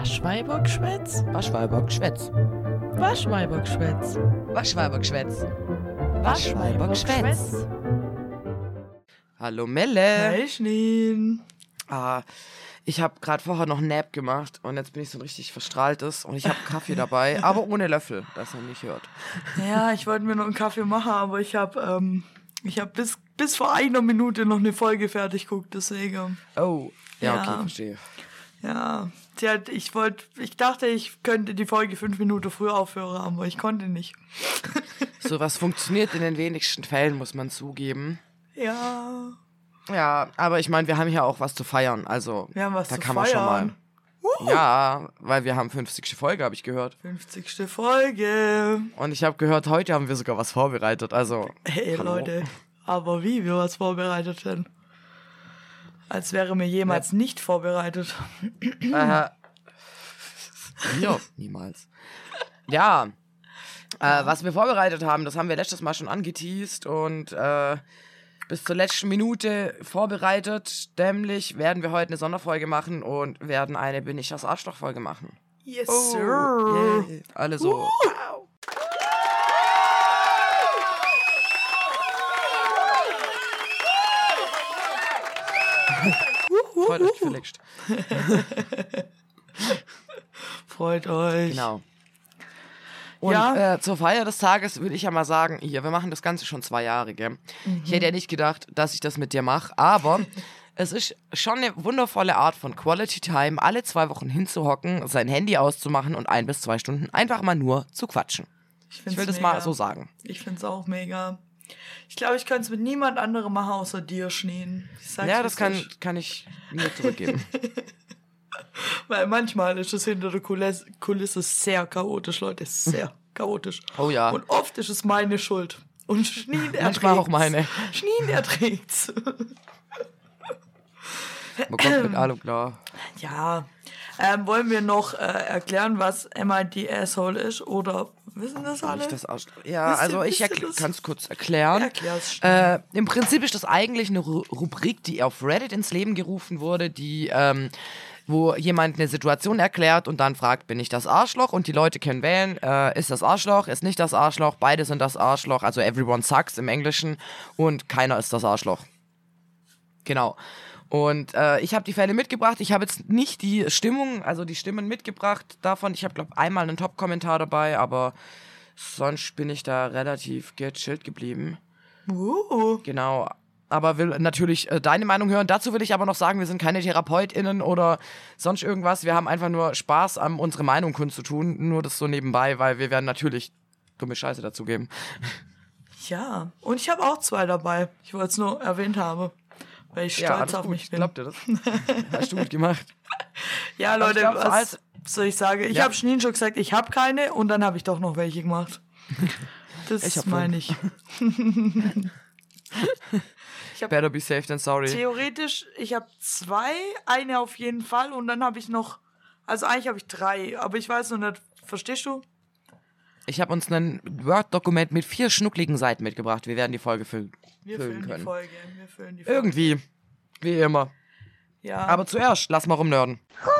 Waschweibergschwätz? Waschweibergschwätz. Waschweibergschwätz. Waschweibergschwätz. Waschweibergschwätz. Hallo Melle. Hey Schneen. Ich habe gerade vorher noch einen Nap gemacht und jetzt bin ich so ein richtig verstrahltes und ich habe Kaffee dabei, aber ohne Löffel, dass er nicht hört. Ja, ich wollte mir noch einen Kaffee machen, aber ich habe bis vor einer Minute noch eine Folge fertig geguckt, deswegen. Oh, ja, okay, Ja. verstehe. Ja, ich dachte, ich könnte die Folge 5 Minuten früher aufhören, aber ich konnte nicht. So was funktioniert in den wenigsten Fällen, muss man zugeben. Ja, Ja, aber ich meine, wir haben hier auch was zu feiern, also wir haben was da zu kann man schon feiern. mal. Ja, weil wir haben 50. Folge, habe ich gehört. 50. Folge. Und ich habe gehört, heute haben wir sogar was vorbereitet, also Hey hallo. Leute, aber wie wir was vorbereitet denn? Als wäre mir jemals nicht vorbereitet. Ja, niemals. Ja, was wir vorbereitet haben, das haben wir letztes Mal schon angeteased und bis zur letzten Minute vorbereitet. Nämlich werden wir heute eine Sonderfolge machen und werden eine Bin ich das Arschloch-Folge machen. Yes, Oh, sir. yeah. Alle so. Freut euch vielleicht. Freut euch. Genau. Und Ja. zur Feier des Tages würde ich ja mal sagen, hier, wir machen das Ganze schon 2 Jahre, gell? Ich hätte ja nicht gedacht, dass ich das mit dir mache, aber es ist schon eine wundervolle Art von Quality Time, alle 2 Wochen hinzuhocken, sein Handy auszumachen und 1 bis 2 Stunden einfach mal nur zu quatschen. Ich will das mal so sagen. Ich find's auch mega. Ich glaube, ich könnte es mit niemand anderem machen, außer dir, Schneen. Ich sag's, Ja, wie das es kann ist. ich mir zurückgeben. Weil manchmal ist es hinter der Kulisse sehr chaotisch, Leute. Sehr chaotisch. Oh ja. Und oft ist es meine Schuld. Und Schneen erträgt's. Manchmal auch meine. Schneen erträgt's. Man kommt mit allem klar. Ja. Wollen wir noch erklären, was MIT Asshole ist? Oder wissen das alle? Ich das ja, also ich wisst ihr das? kann es kurz erklären. Erklär's. Im Prinzip ist das eigentlich eine Rubrik, die auf Reddit ins Leben gerufen wurde, die wo jemand eine Situation erklärt und dann fragt, bin ich das Arschloch? Und die Leute können wählen, ist das Arschloch, ist nicht das Arschloch, beide sind das Arschloch, also everyone sucks im Englischen und keiner ist das Arschloch. Genau. Und ich habe die Fälle mitgebracht. Ich habe jetzt nicht die Stimmung, also die Stimmen mitgebracht davon. Ich habe, glaube einmal einen Top-Kommentar dabei, aber sonst bin ich da relativ gechillt geblieben. Genau. Aber will natürlich deine Meinung hören. Dazu will ich aber noch sagen, wir sind keine TherapeutInnen oder sonst irgendwas. Wir haben einfach nur Spaß an unsere Meinung kundzutun. Nur das so nebenbei, weil wir werden natürlich dumme Scheiße dazugeben. Ja. Und ich habe auch 2 dabei. Ich wollte es nur erwähnt haben. Weil ich stolz auf mich bin. Glaubt ihr das? Hast du gut gemacht. Ja, Leute, ich glaub, so was soll ich sagen? Ich Ja. habe Schneen schon gesagt, ich habe keine und dann habe ich doch noch welche gemacht. Ich Das hab meine ich. Better be safe than sorry. Theoretisch, ich habe 2, eine auf jeden Fall und dann habe ich noch, also eigentlich habe ich 3, aber ich weiß noch nicht, verstehst du? Ich habe uns ein Word-Dokument mit 4 schnuckligen Seiten mitgebracht. Wir werden die Folge füllen Wir füllen die können. Folge, wir füllen die Folge. Irgendwie. Wie immer. Ja. Aber zuerst, lass mal rumnörden.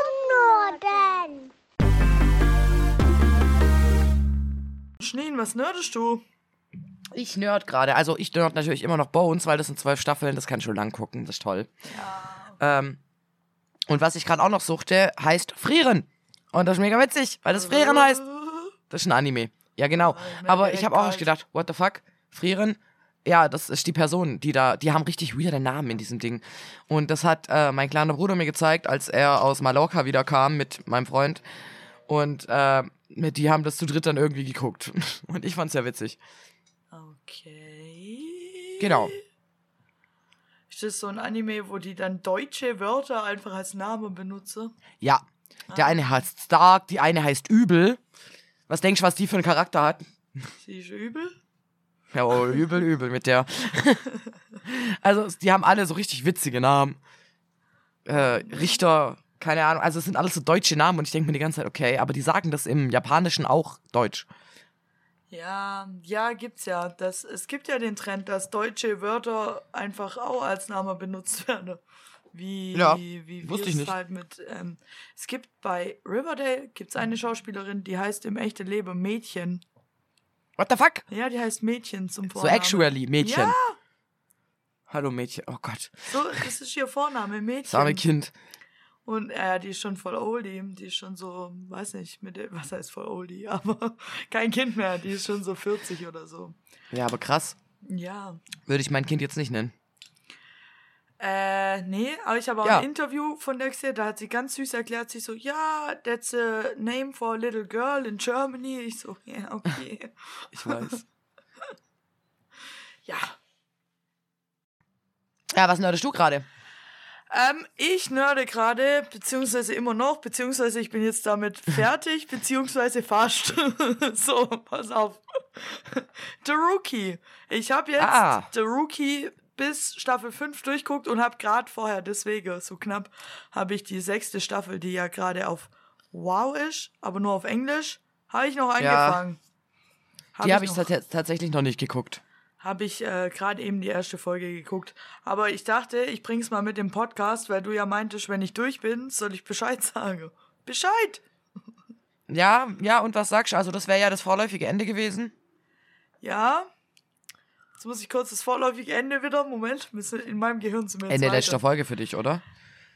Schneen, was nerdest du? Ich nerd gerade. Also ich nerd natürlich immer noch Bones, weil das sind 12 Staffeln. Das kann ich schon lang gucken. Das ist toll. Ja. Und was ich gerade auch noch suchte, heißt Frieren. Und das ist mega witzig, weil das Frieren heißt. Das ist ein Anime. Ja, genau. Aber ich habe auch erst gedacht, what the fuck? Frieren? Ja, das ist die Person, die haben richtig weirde Namen in diesem Ding. Und das hat mein kleiner Bruder mir gezeigt, als er aus Mallorca wieder kam mit meinem Freund. Und die haben das zu dritt dann irgendwie geguckt. Und ich fand's ja witzig. Okay. Genau. Ist das so ein Anime, wo die dann deutsche Wörter einfach als Name benutzen? Ja. Der eine heißt Stark, die eine heißt Übel. Was denkst du, was die für einen Charakter hat? Sie ist übel? Ja, oh, übel mit der. Also, die haben alle so richtig witzige Namen. Richter, keine Ahnung. Also, es sind alles so deutsche Namen und ich denke mir die ganze Zeit, okay, aber die sagen das im Japanischen auch deutsch. Ja, gibt's ja. Es gibt ja den Trend, dass deutsche Wörter einfach auch als Name benutzt werden. Ja, wie wusste wir ich es nicht. halt mit. Es gibt bei Riverdale gibt's eine Schauspielerin, die heißt im echten Leben Mädchen. What the fuck? Ja, die heißt Mädchen zum So Vornamen. actually, Mädchen. Ja, Hallo Mädchen, oh Gott, so, das ist ihr Vorname, das arme Mädchen. Kind. Und die ist schon voll oldie. Die ist schon so, weiß nicht, was heißt voll oldie, aber kein Kind mehr. Die ist schon so 40 oder so. Ja, aber krass. Ja. Würde ich mein Kind jetzt nicht nennen. Nee, aber ich habe auch Ja. ein Interview von der gesehen, da hat sie ganz süß erklärt, sie so, ja, that's a name for a little girl in Germany. Ich so, ja, okay. Ich weiß. Ja. Ja, was nerdest du gerade? Ich nerde gerade, beziehungsweise immer noch, beziehungsweise ich bin jetzt damit fertig, beziehungsweise fast. So, pass auf. The Rookie. Ich habe jetzt The Rookie bis Staffel 5 durchguckt und habe gerade vorher, deswegen so knapp, habe ich die 6. Staffel, die ja gerade auf Wow ist, aber nur auf Englisch, habe ich noch angefangen. Die habe ich tatsächlich noch nicht geguckt. Habe ich gerade eben die erste Folge geguckt. Aber ich dachte, ich bring's mal mit dem Podcast, weil du ja meintest, wenn ich durch bin, soll ich Bescheid sagen. Bescheid! Ja, und was sagst du? Also das wäre ja das vorläufige Ende gewesen. Ja. Jetzt muss ich kurz das vorläufige Ende wieder. Moment, in meinem Gehirn sind wir jetzt Ende weiter. letzter Folge für dich, oder?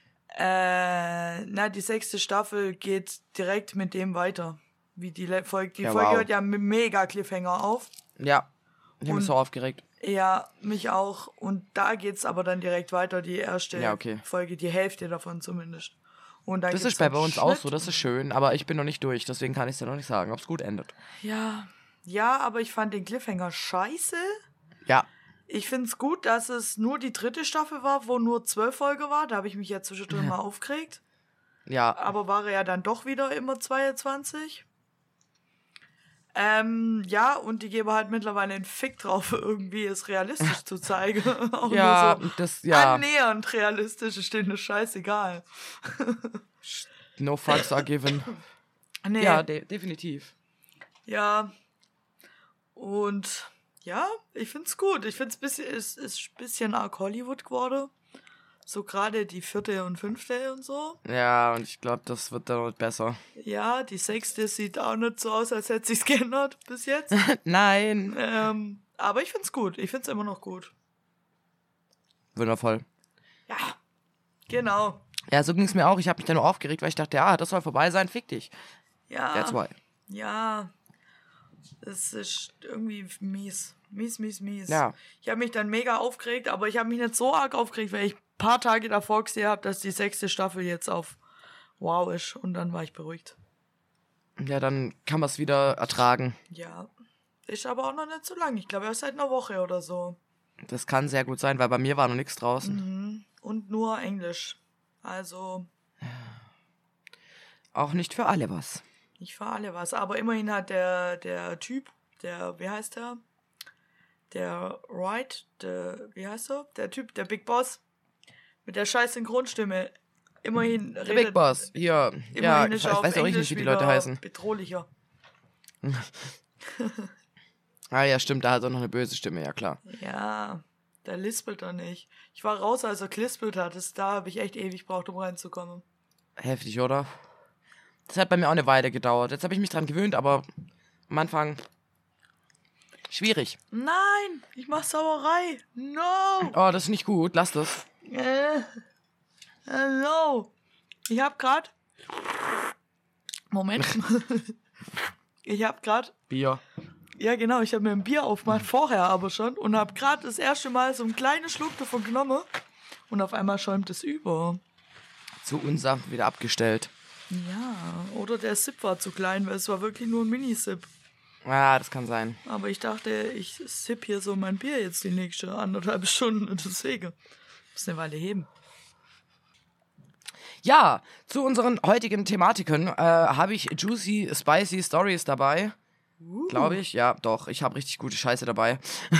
Die 6. Staffel geht direkt mit dem weiter. Wie die Folge. Die Ja, Folge wow. hört ja mit mega Cliffhanger auf. Ja. Ich habe mich Und- so aufgeregt. Ja, mich auch. Und da geht's aber dann direkt weiter, die erste Ja, okay. Folge, die Hälfte davon zumindest. Und dann Das gibt's ist bei dann uns auch so, Schnitt. das ist schön, aber ich bin noch nicht durch, deswegen kann ich es dir noch nicht sagen, ob es gut endet. Ja, aber ich fand den Cliffhanger scheiße. Ja, Ich find's gut, dass es nur die 3. Staffel war, wo nur 12 Folgen war. Da habe ich mich ja zwischendrin mal aufgeregt. ja, Aber war er ja dann doch wieder immer 22. Ja, und die geben halt mittlerweile einen Fick drauf, irgendwie es realistisch zu zeigen. Auch ja, nur so das, ja, annähernd realistisch ist denen das scheißegal. no fucks are given. Nee. Ja, definitiv. Ja. Und ja, ich find's gut. Ich find's es ist ein bisschen arg Hollywood geworden. So gerade die 4. und 5. und so. Ja, und ich glaube, das wird dann noch besser. Ja, die 6. sieht auch nicht so aus, als hätte sich's geändert bis jetzt. Nein. Aber ich find's gut. Ich find's immer noch gut. Wundervoll. Ja, genau. Ja, so ging es mir auch. Ich habe mich dann nur aufgeregt, weil ich dachte, ja, das soll vorbei sein, fick dich. Ja. That's why. Ja. Das ist irgendwie mies. Mies. Ja. Ich habe mich dann mega aufgeregt, aber ich habe mich nicht so arg aufgeregt, weil ich ein paar Tage davor gesehen habe, dass die 6. Staffel jetzt auf Wow ist. Und dann war ich beruhigt. Ja, dann kann man es wieder ertragen. Ja. Ist aber auch noch nicht so lang. Ich glaube, erst seit einer Woche oder so. Das kann sehr gut sein, weil bei mir war noch nichts draußen. Und nur Englisch. Also Auch nicht für alle was. nicht für alle was. Aber immerhin hat der Typ, wie heißt der? Der Wright, wie heißt er? Der Typ, der Big Boss. Mit der scheiß Synchronstimme. Immerhin Der Big Boss, hier. Ja, Immerhin ich ist er auf weiß auch Englisch nicht, wie die Leute wieder heißen. bedrohlicher. Ah ja, stimmt, da hat er noch eine böse Stimme, ja klar. Ja, der lispelt er nicht. Ich war raus, als er gelispelt hat. Da habe ich echt ewig gebraucht, um reinzukommen. Heftig, oder? Das hat bei mir auch eine Weile gedauert. Jetzt habe ich mich dran gewöhnt, aber am Anfang schwierig. Nein, ich mach Sauerei. No. Oh, das ist nicht gut, lass das. No. Ich hab grad... Moment. Ich hab grad... Bier. Ja, genau, ich habe mir ein Bier aufgemacht, vorher aber schon. Und hab grad das erste Mal so einen kleinen Schluck davon genommen. Und auf einmal schäumt es über. Zu unsanft wieder abgestellt. Ja, oder der Sip war zu klein, weil es war wirklich nur ein Mini-Sip. Ja, das kann sein. Aber ich dachte, ich sipp hier so mein Bier jetzt die nächste 1,5 Stunden. Deswegen muss eine Weile heben. Ja, zu unseren heutigen Thematiken habe ich juicy, spicy Stories dabei. Glaube ich. Ja, doch. Ich habe richtig gute Scheiße dabei.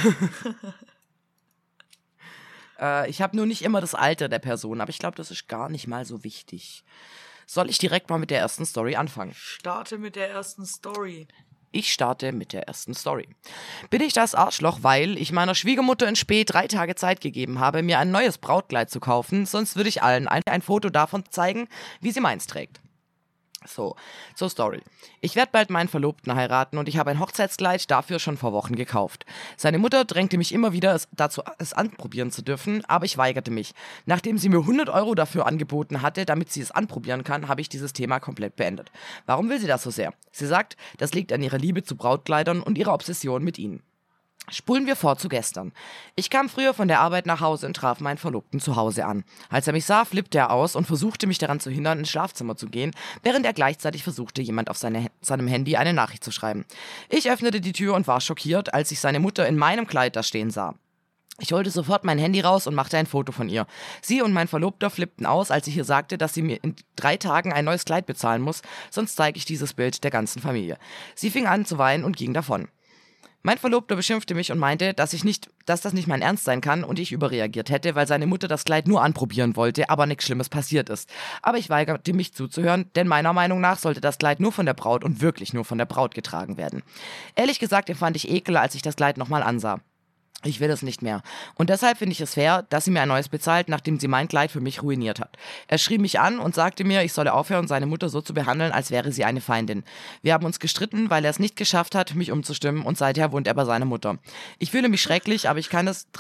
Ich habe nur nicht immer das Alter der Person, aber ich glaube, das ist gar nicht mal so wichtig. Soll ich direkt mal mit der ersten Story anfangen? Starte mit der ersten Story. Ich starte mit der ersten Story. Bin ich das Arschloch, weil ich meiner Schwiegermutter in Spee 3 Tage Zeit gegeben habe, mir ein neues Brautkleid zu kaufen, sonst würde ich allen ein Foto davon zeigen, wie sie meins trägt. So, zur Story. Ich werde bald meinen Verlobten heiraten und ich habe ein Hochzeitskleid dafür schon vor Wochen gekauft. Seine Mutter drängte mich immer wieder dazu, es anprobieren zu dürfen, aber ich weigerte mich. Nachdem sie mir 100 Euro dafür angeboten hatte, damit sie es anprobieren kann, habe ich dieses Thema komplett beendet. Warum will sie das so sehr? Sie sagt, das liegt an ihrer Liebe zu Brautkleidern und ihrer Obsession mit ihnen. Spulen wir vor zu gestern. Ich kam früher von der Arbeit nach Hause und traf meinen Verlobten zu Hause an. Als er mich sah, flippte er aus und versuchte mich daran zu hindern, ins Schlafzimmer zu gehen, während er gleichzeitig versuchte, jemand auf seinem Handy eine Nachricht zu schreiben. Ich öffnete die Tür und war schockiert, als ich seine Mutter in meinem Kleid da stehen sah. Ich holte sofort mein Handy raus und machte ein Foto von ihr. Sie und mein Verlobter flippten aus, als ich ihr sagte, dass sie mir in 3 Tagen ein neues Kleid bezahlen muss, sonst zeige ich dieses Bild der ganzen Familie. Sie fing an zu weinen und ging davon. Mein Verlobter beschimpfte mich und meinte, dass das nicht mein Ernst sein kann und ich überreagiert hätte, weil seine Mutter das Kleid nur anprobieren wollte, aber nichts Schlimmes passiert ist. Aber ich weigerte mich zuzuhören, denn meiner Meinung nach sollte das Kleid nur von der Braut und wirklich nur von der Braut getragen werden. Ehrlich gesagt empfand ich Ekel, als ich das Kleid nochmal ansah. Ich will es nicht mehr. Und deshalb finde ich es fair, dass sie mir ein neues bezahlt, nachdem sie mein Kleid für mich ruiniert hat. Er schrieb mich an und sagte mir, ich solle aufhören, seine Mutter so zu behandeln, als wäre sie eine Feindin. Wir haben uns gestritten, weil er es nicht geschafft hat, mich umzustimmen und seither wohnt er bei seiner Mutter. Ich fühle mich schrecklich, aber ich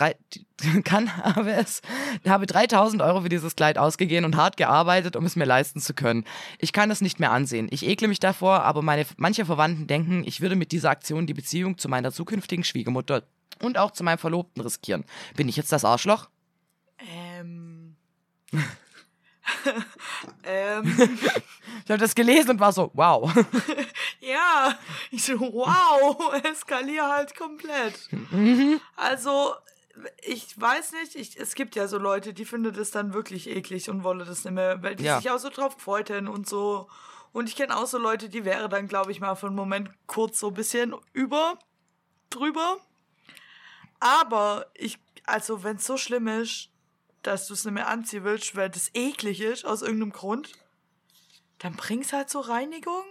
habe 3.000 Euro für dieses Kleid ausgegeben und hart gearbeitet, um es mir leisten zu können. Ich kann es nicht mehr ansehen. Ich ekle mich davor, aber manche Verwandten denken, ich würde mit dieser Aktion die Beziehung zu meiner zukünftigen Schwiegermutter und auch zu meinem Verlobten riskieren. Bin ich jetzt das Arschloch? Ich habe das gelesen und war so, wow. Ja, ich so, wow, eskalier halt komplett. Also, ich weiß nicht, es gibt ja so Leute, die finden das dann wirklich eklig und wollen das nicht mehr, weil die sich auch so drauf gefreut hätten und so. Und ich kenne auch so Leute, die wäre dann, glaube ich, mal für einen Moment kurz so ein bisschen drüber. Aber also wenn es so schlimm ist, dass du es nicht mehr anziehen willst, weil das eklig ist, aus irgendeinem Grund, dann bring's halt zur Reinigung.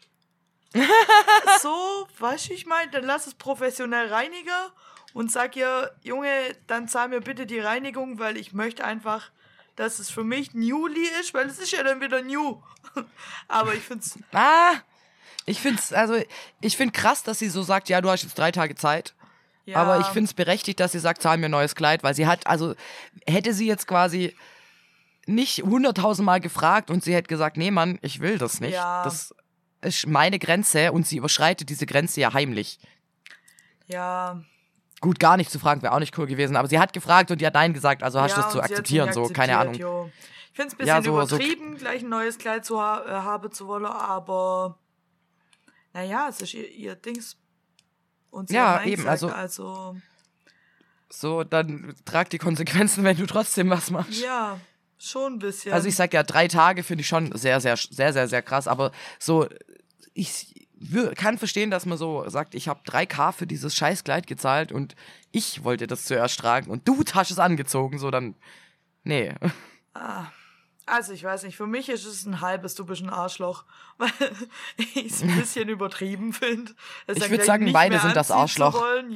So, weißt du, ich meine, dann lass es professionell reinigen und sag ihr, Junge, dann zahl mir bitte die Reinigung, weil ich möchte einfach, dass es für mich newly ist, weil es ist ja dann wieder new. Aber ich find's... Ich finde krass, dass sie so sagt, ja, du hast jetzt 3 Tage Zeit. Ja. Aber ich finde es berechtigt, dass sie sagt, zahl mir ein neues Kleid, weil sie hat, also hätte sie jetzt quasi nicht 100.000 Mal gefragt und sie hätte gesagt, nee, Mann, ich will das nicht. Ja. Das ist meine Grenze und sie überschreitet diese Grenze ja heimlich. Ja. Gut, gar nicht zu fragen wäre auch nicht cool gewesen, aber sie hat gefragt und die hat Nein gesagt, also hast du das zu akzeptieren, so, keine Ahnung. Jo. Ich finde es ein bisschen übertrieben, gleich ein neues Kleid haben zu wollen, aber naja, es ist ihr Dings. Und sie hat eben, gesagt, also so, dann trag die Konsequenzen, wenn du trotzdem was machst. Ja, schon ein bisschen. Also ich sag ja, 3 Tage finde ich schon sehr, sehr, sehr, sehr, sehr krass, aber so, ich kann verstehen, dass man so sagt, ich habe 3.000 für dieses Scheißkleid gezahlt und ich wollte das zuerst tragen und du hast es angezogen, so dann, nee. Also ich weiß nicht, für mich ist es ein halbes, du bist ein Arschloch, weil ich es ein bisschen übertrieben finde. Ich würde sagen, beide sind das Arschloch. Wollen,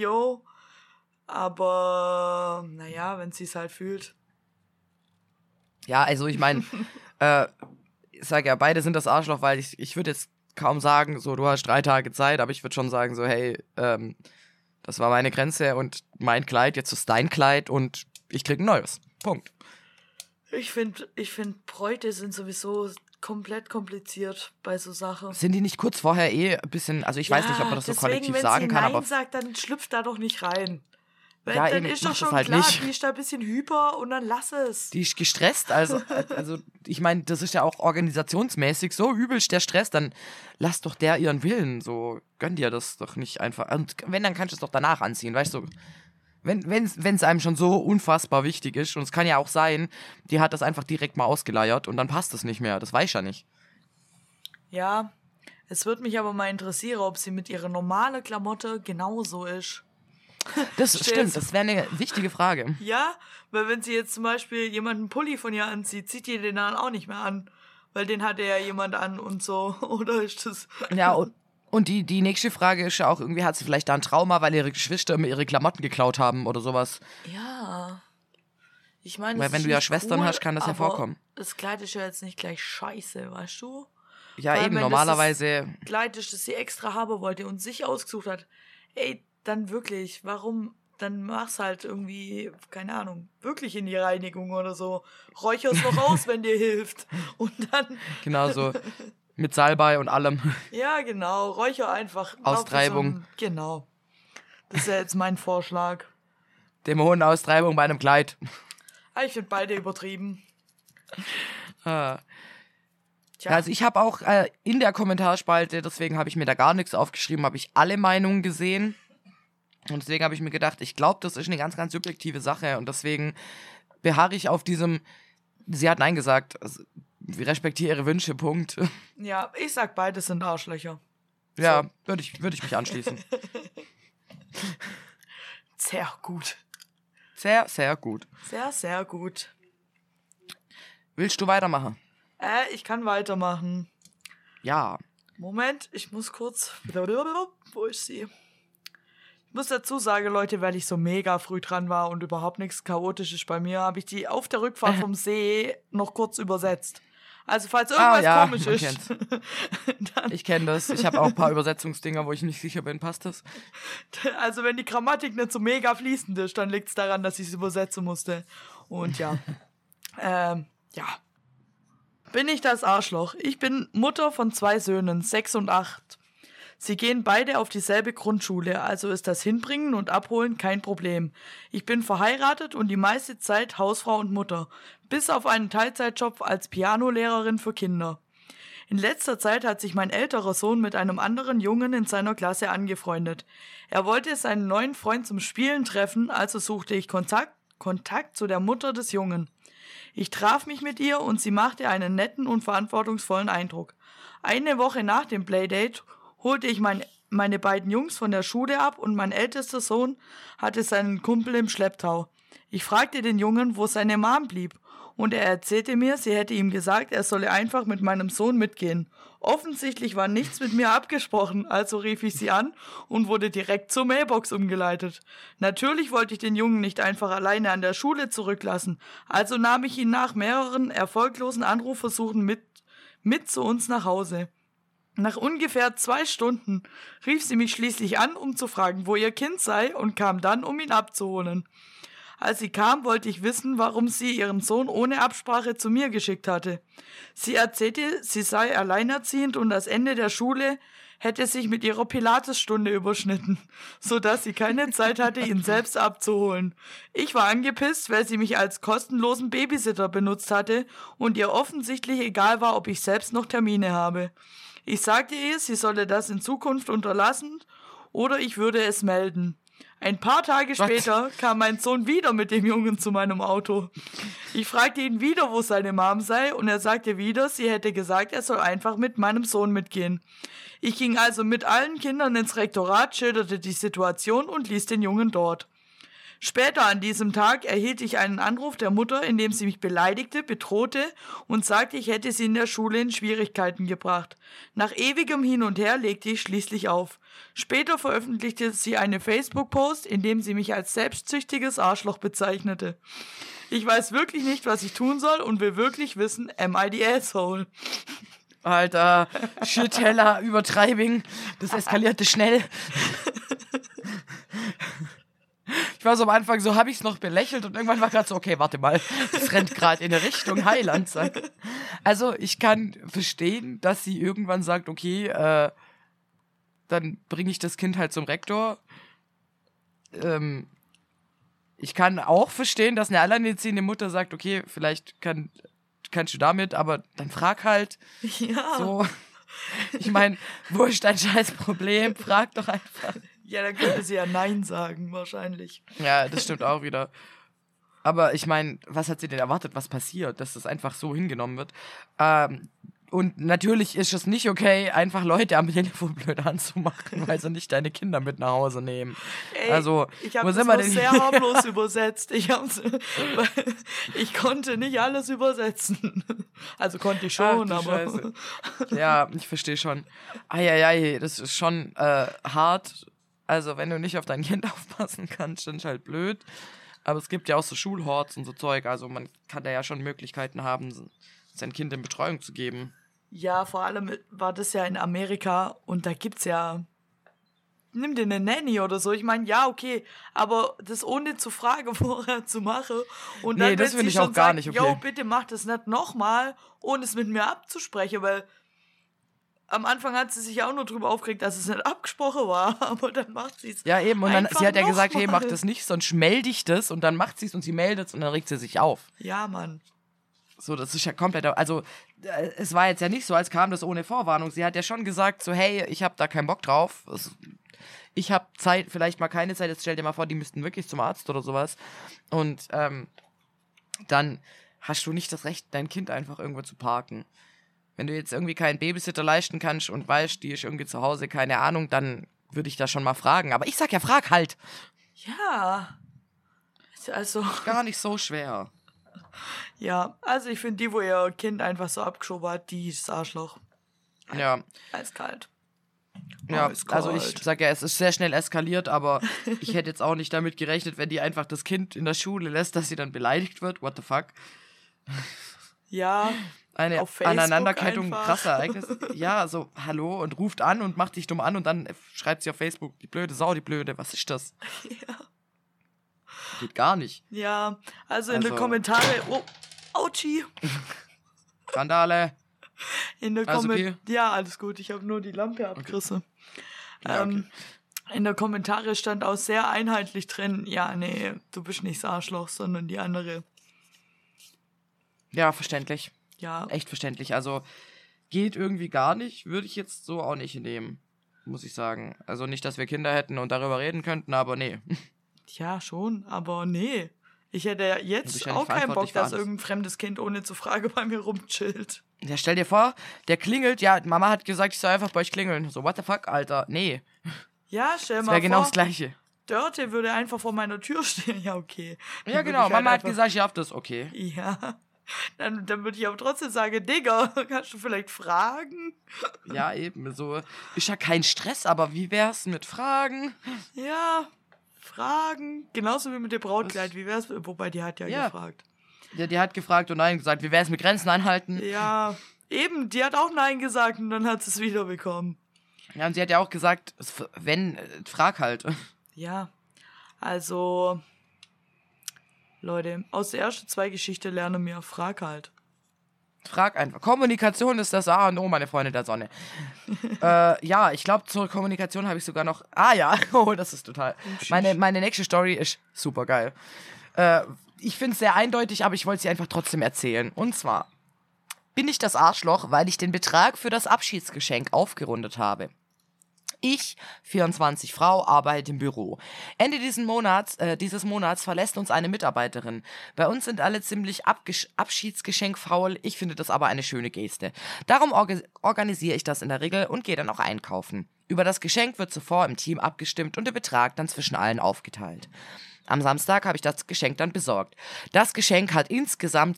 aber naja, wenn sie es halt fühlt. Ja, also ich meine, ich sage ja, beide sind das Arschloch, weil ich würde jetzt kaum sagen, so, du hast 3 Tage Zeit, aber ich würde schon sagen, so, hey, das war meine Grenze und mein Kleid, jetzt ist dein Kleid und ich krieg ein neues. Punkt. Ich finde, Bräute sind sowieso komplett kompliziert bei so Sachen. Sind die nicht kurz vorher ein bisschen, also ich weiß nicht, ob man das so kollektiv sagen kann, aber... Wenn sie Nein sagt, dann schlüpft da doch nicht rein. Weil ja, dann ist doch schon halt klar, nicht. Die ist da ein bisschen hyper und dann lass es. Die ist gestresst, also ich meine, das ist ja auch organisationsmäßig so übelst der Stress, dann lass doch der ihren Willen, so gönn dir das doch nicht einfach. Und wenn, dann kannst du es doch danach anziehen, weißt du. Wenn es einem schon so unfassbar wichtig ist, und es kann ja auch sein, die hat das einfach direkt mal ausgeleiert und dann passt es nicht mehr, das weiß ich ja nicht. Ja, es würde mich aber mal interessieren, ob sie mit ihrer normalen Klamotte genauso ist. Das stimmt, das wäre eine wichtige Frage. Ja, weil wenn sie jetzt zum Beispiel jemanden einen Pulli von ihr anzieht, zieht die den dann auch nicht mehr an, weil den hat ja jemand an und so, oder ist das... Ja, Und die nächste Frage ist ja auch, irgendwie hat sie vielleicht da ein Trauma, weil ihre Geschwister immer ihre Klamotten geklaut haben oder sowas. Ja. Ich meine, Weil wenn du ja Schwestern hast, kann das ja vorkommen. Das Kleid ist ja jetzt nicht gleich scheiße, weißt du? Ja, Vor allem, eben, wenn normalerweise. das Kleid ist, das sie extra haben wollte und sich ausgesucht hat. Ey, dann wirklich, warum? Dann mach's halt irgendwie, keine Ahnung, wirklich in die Reinigung oder so. Räucher's noch aus, wenn dir hilft. Und dann. Genau so. Mit Salbei und allem. Ja, genau. Räucher einfach. Austreibung. Genau. Das ist ja jetzt mein Vorschlag. Dämonenaustreibung bei einem Kleid. Ich finde beide übertrieben. Ja, Tja. also ich habe auch in der Kommentarspalte, deswegen habe ich mir da gar nichts aufgeschrieben, habe ich alle Meinungen gesehen. Und deswegen habe ich mir gedacht, ich glaube, das ist eine ganz, ganz subjektive Sache. Und deswegen beharre ich auf diesem, sie hat Nein gesagt, also, ich respektiere ihre Wünsche, Punkt. Ja, ich sag, beide sind Arschlöcher. Ja, würde ich mich anschließen. Sehr gut. Sehr, sehr gut. Sehr, sehr gut. Willst du weitermachen? Ich kann weitermachen. Ja. Moment, ich muss kurz. Wo ist sie? Ich muss dazu sagen, Leute, weil ich so mega früh dran war und überhaupt nichts Chaotisches bei mir, habe ich die auf der Rückfahrt vom See noch kurz übersetzt. Also falls irgendwas komisch ist. Ich kenne das. Ich habe auch ein paar Übersetzungsdinger, wo ich nicht sicher bin, passt das? Also wenn die Grammatik nicht so mega fließend ist, dann liegt es daran, dass ich es übersetzen musste. Und ja. Ja. Bin ich das Arschloch? Ich bin Mutter von 2 Söhnen, 6 und 8. Sie gehen beide auf dieselbe Grundschule, also ist das Hinbringen und Abholen kein Problem. Ich bin verheiratet und die meiste Zeit Hausfrau und Mutter, bis auf einen Teilzeitjob als Pianolehrerin für Kinder. In letzter Zeit hat sich mein älterer Sohn mit einem anderen Jungen in seiner Klasse angefreundet. Er wollte seinen neuen Freund zum Spielen treffen, also suchte ich Kontakt zu der Mutter des Jungen. Ich traf mich mit ihr und sie machte einen netten und verantwortungsvollen Eindruck. Eine Woche nach dem Playdate holte ich meine beiden Jungs von der Schule ab und mein ältester Sohn hatte seinen Kumpel im Schlepptau. Ich fragte den Jungen, wo seine Mom blieb, und er erzählte mir, sie hätte ihm gesagt, er solle einfach mit meinem Sohn mitgehen. Offensichtlich war nichts mit mir abgesprochen, also rief ich sie an und wurde direkt zur Mailbox umgeleitet. Natürlich wollte ich den Jungen nicht einfach alleine an der Schule zurücklassen, also nahm ich ihn nach mehreren erfolglosen Anrufversuchen mit zu uns nach Hause. Nach ungefähr 2 Stunden rief sie mich schließlich an, um zu fragen, wo ihr Kind sei, und kam dann, um ihn abzuholen. Als sie kam, wollte ich wissen, warum sie ihren Sohn ohne Absprache zu mir geschickt hatte. Sie erzählte, sie sei alleinerziehend und das Ende der Schule hätte sich mit ihrer Pilatesstunde überschnitten, sodass sie keine Zeit hatte, ihn selbst abzuholen. Ich war angepisst, weil sie mich als kostenlosen Babysitter benutzt hatte und ihr offensichtlich egal war, ob ich selbst noch Termine habe. Ich sagte ihr, sie solle das in Zukunft unterlassen oder ich würde es melden. Ein paar Tage später kam mein Sohn wieder mit dem Jungen zu meinem Auto. Ich fragte ihn wieder, wo seine Mom sei, und er sagte wieder, sie hätte gesagt, er soll einfach mit meinem Sohn mitgehen. Ich ging also mit allen Kindern ins Rektorat, schilderte die Situation und ließ den Jungen dort. Später an diesem Tag erhielt ich einen Anruf der Mutter, in dem sie mich beleidigte, bedrohte und sagte, ich hätte sie in der Schule in Schwierigkeiten gebracht. Nach ewigem Hin und Her legte ich schließlich auf. Später veröffentlichte sie eine Facebook-Post, in dem sie mich als selbstsüchtiges Arschloch bezeichnete. Ich weiß wirklich nicht, was ich tun soll und will wirklich wissen, am I the asshole? Alter, shit, Hella, Übertreibing, das eskalierte schnell. Ich war so am Anfang so, habe ich es noch belächelt und irgendwann war gerade so, okay, warte mal, es rennt gerade in eine Richtung Heiland. Also ich kann verstehen, dass sie irgendwann sagt, okay, dann bringe ich das Kind halt zum Rektor. Ich kann auch verstehen, dass eine alleinerziehende Mutter sagt, okay, vielleicht kannst du damit, aber dann frag halt. Ja. So. Ich meine, wo ist dein scheiß Problem? Frag doch einfach. Ja, dann könnte sie ja Nein sagen, wahrscheinlich. Ja, das stimmt auch wieder. Aber ich meine, was hat sie denn erwartet, was passiert, dass das einfach so hingenommen wird? Und natürlich ist es nicht okay, einfach Leute am Telefon blöd anzumachen, weil sie nicht deine Kinder mit nach Hause nehmen. Ey, also, ich habe wo das sind wir nur denn sehr hier? harmlos übersetzt. Ich konnte nicht alles übersetzen. Also konnte ich schon, Ach, du aber... Scheiße. Ja, ich verstehe schon. Eieiei, das ist schon hart. Also, wenn du nicht auf dein Kind aufpassen kannst, dann ist halt blöd. Aber es gibt ja auch so Schulhorts und so Zeug. Also, man kann da ja schon Möglichkeiten haben, sein Kind in Betreuung zu geben. Ja, vor allem war das ja in Amerika und da gibt's ja... Nimm dir eine Nanny oder so. Ich meine, ja, okay, aber das ohne zu fragen vorher zu machen. Und dann, Nee, das wenn finde sie ich auch schon gar sagt, nicht okay. Jo, bitte mach das nicht nochmal, ohne es mit mir abzusprechen, weil am Anfang hat sie sich auch nur drüber aufgeregt, dass es nicht abgesprochen war, aber dann macht sie es. Ja, eben. Und dann, sie hat ja gesagt, hey, mach mal. das nicht, sonst melde ich das. Und dann macht sie es und sie meldet es und dann regt sie sich auf. Ja, Mann. So, das ist ja komplett, also es war jetzt ja nicht so, als kam das ohne Vorwarnung. Sie hat ja schon gesagt, so, hey, ich habe da keinen Bock drauf. Ich habe Zeit, vielleicht mal keine Zeit. Jetzt stell dir mal vor, die müssten wirklich zum Arzt oder sowas. Und dann hast du nicht das Recht, dein Kind einfach irgendwo zu parken. Wenn du jetzt irgendwie keinen Babysitter leisten kannst und weißt, die ist irgendwie zu Hause, keine Ahnung, dann würde ich da schon mal fragen. Aber ich sag ja, frag halt. Ja. Also... Gar nicht so schwer. Ja, also ich finde, die, wo ihr Kind einfach so abgeschoben hat, die ist das Arschloch. Ja. Eiskalt. Ja, Eiskalt. also ich sag ja, es ist sehr schnell eskaliert, aber ich hätte jetzt auch nicht damit gerechnet, wenn die einfach das Kind in der Schule lässt, dass sie dann beleidigt wird. What the fuck? Ja, Eine auf Facebook Aneinanderkettung einfach. krasser Ereignisse. Ja, so, hallo, und ruft an und macht dich dumm an und dann schreibt sie auf Facebook, die blöde Sau, die blöde, was ist das? Ja. Geht gar nicht. Ja, also in den Also- Kommentaren... Oh, Autschi. Randale. In der Alles okay? Ja, alles gut. Ich habe nur die Lampe abgerissen. Ja, okay. In der Kommentare stand auch sehr einheitlich drin, ja, nee, du bist nicht das Arschloch, sondern die andere. Ja, verständlich. Ja, Echt verständlich. Also, geht irgendwie gar nicht, würde ich jetzt so auch nicht nehmen, muss ich sagen. Also nicht, dass wir Kinder hätten und darüber reden könnten, aber nee. ja, schon, aber nee. Ich hätte ja Du bist jetzt ja nicht auch keinen Bock, verantwortlich für dass alles. irgendein fremdes Kind ohne zu fragen bei mir rumchillt. Ja, stell dir vor, der klingelt, ja, Mama hat gesagt, ich soll einfach bei euch klingeln. So, what the fuck, Alter? Nee, Ja, stell das mal wäre genau vor, das Gleiche. Dörte würde einfach vor meiner Tür stehen. Ja, okay. Dann Ja, würd genau, ich Mama halt hat gesagt, ich hab das, okay. Ja. Dann würde ich aber trotzdem sagen, Digga, kannst du vielleicht fragen? Ja, eben, so, ist ja kein Stress, aber wie wär's mit Fragen? Ja, fragen. Genauso wie mit dem Brautkleid. Wie wär's? Wobei, die hat ja Ja. gefragt. Ja, die hat gefragt und nein gesagt, wie wär's mit Grenzen einhalten? Ja, eben, die hat auch Nein gesagt und dann hat sie es wieder bekommen. Ja, und sie hat ja auch gesagt, wenn, frag halt. Ja, also, Leute, aus der ersten zwei Geschichte lernen wir, frag halt. Frag einfach. Kommunikation ist das A und O, meine Freunde der Sonne. Ja, ich glaube, zur Kommunikation habe ich sogar noch... Ah ja, oh, das ist total... Meine nächste Story ist super geil. Ich finde es sehr eindeutig, aber ich wollte sie einfach trotzdem erzählen. Und zwar bin ich das Arschloch, weil ich den Betrag für das Abschiedsgeschenk aufgerundet habe. Ich, 24 Frau, arbeite im Büro. Ende dieses Monats verlässt uns eine Mitarbeiterin. Bei uns sind alle ziemlich abschiedsgeschenkfaul. Ich finde das aber eine schöne Geste. Darum organisiere ich das in der Regel und gehe dann auch einkaufen. Über das Geschenk wird zuvor im Team abgestimmt und der Betrag dann zwischen allen aufgeteilt. Am Samstag habe ich das Geschenk dann besorgt. Das Geschenk hat insgesamt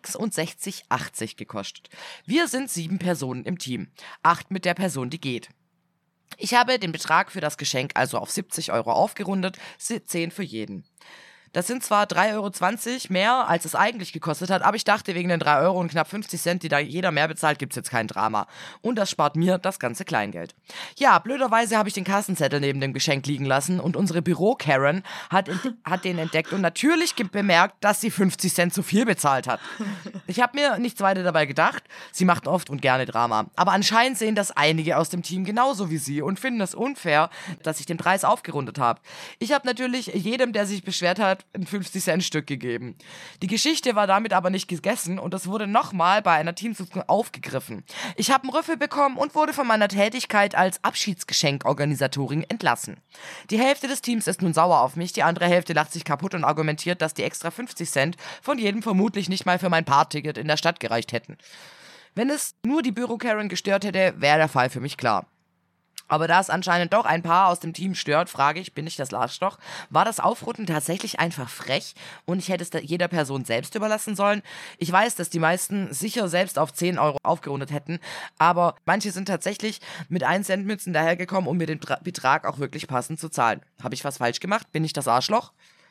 66,80 gekostet. Wir sind 7 Personen im Team. 8 mit der Person, die geht. Ich habe den Betrag für das Geschenk also auf 70 Euro aufgerundet, 10 für jeden. Das sind zwar 3,20 Euro mehr, als es eigentlich gekostet hat, aber ich dachte, wegen den 3 Euro und knapp 50 Cent, die da jeder mehr bezahlt, gibt's jetzt kein Drama. Und das spart mir das ganze Kleingeld. Ja, blöderweise habe ich den Kassenzettel neben dem Geschenk liegen lassen und unsere Büro-Karen hat den entdeckt und natürlich bemerkt, dass sie 50 Cent zu viel bezahlt hat. Ich habe mir nichts weiter dabei gedacht. Sie macht oft und gerne Drama. Aber anscheinend sehen das einige aus dem Team genauso wie sie und finden es unfair, dass ich den Preis aufgerundet habe. Ich habe natürlich jedem, der sich beschwert hat, ein 50-Cent-Stück gegeben. Die Geschichte war damit aber nicht gegessen und es wurde nochmal bei einer Teamsitzung aufgegriffen. Ich habe einen Rüffel bekommen und wurde von meiner Tätigkeit als Abschiedsgeschenkorganisatorin entlassen. Die Hälfte des Teams ist nun sauer auf mich, die andere Hälfte lacht sich kaputt und argumentiert, dass die extra 50 Cent von jedem vermutlich nicht mal für mein Parkticket in der Stadt gereicht hätten. Wenn es nur die Büro-Karen gestört hätte, wäre der Fall für mich klar. Aber da es anscheinend doch ein paar aus dem Team stört, frage ich, bin ich das Arschloch? War das Aufrütteln tatsächlich einfach frech und ich hätte es jeder Person selbst überlassen sollen? Ich weiß, dass die meisten sicher selbst auf 10 Euro aufgerundet hätten, aber manche sind tatsächlich mit 1-Cent-Münzen dahergekommen, um mir den Betrag auch wirklich passend zu zahlen. Habe ich was falsch gemacht? Bin ich das Arschloch?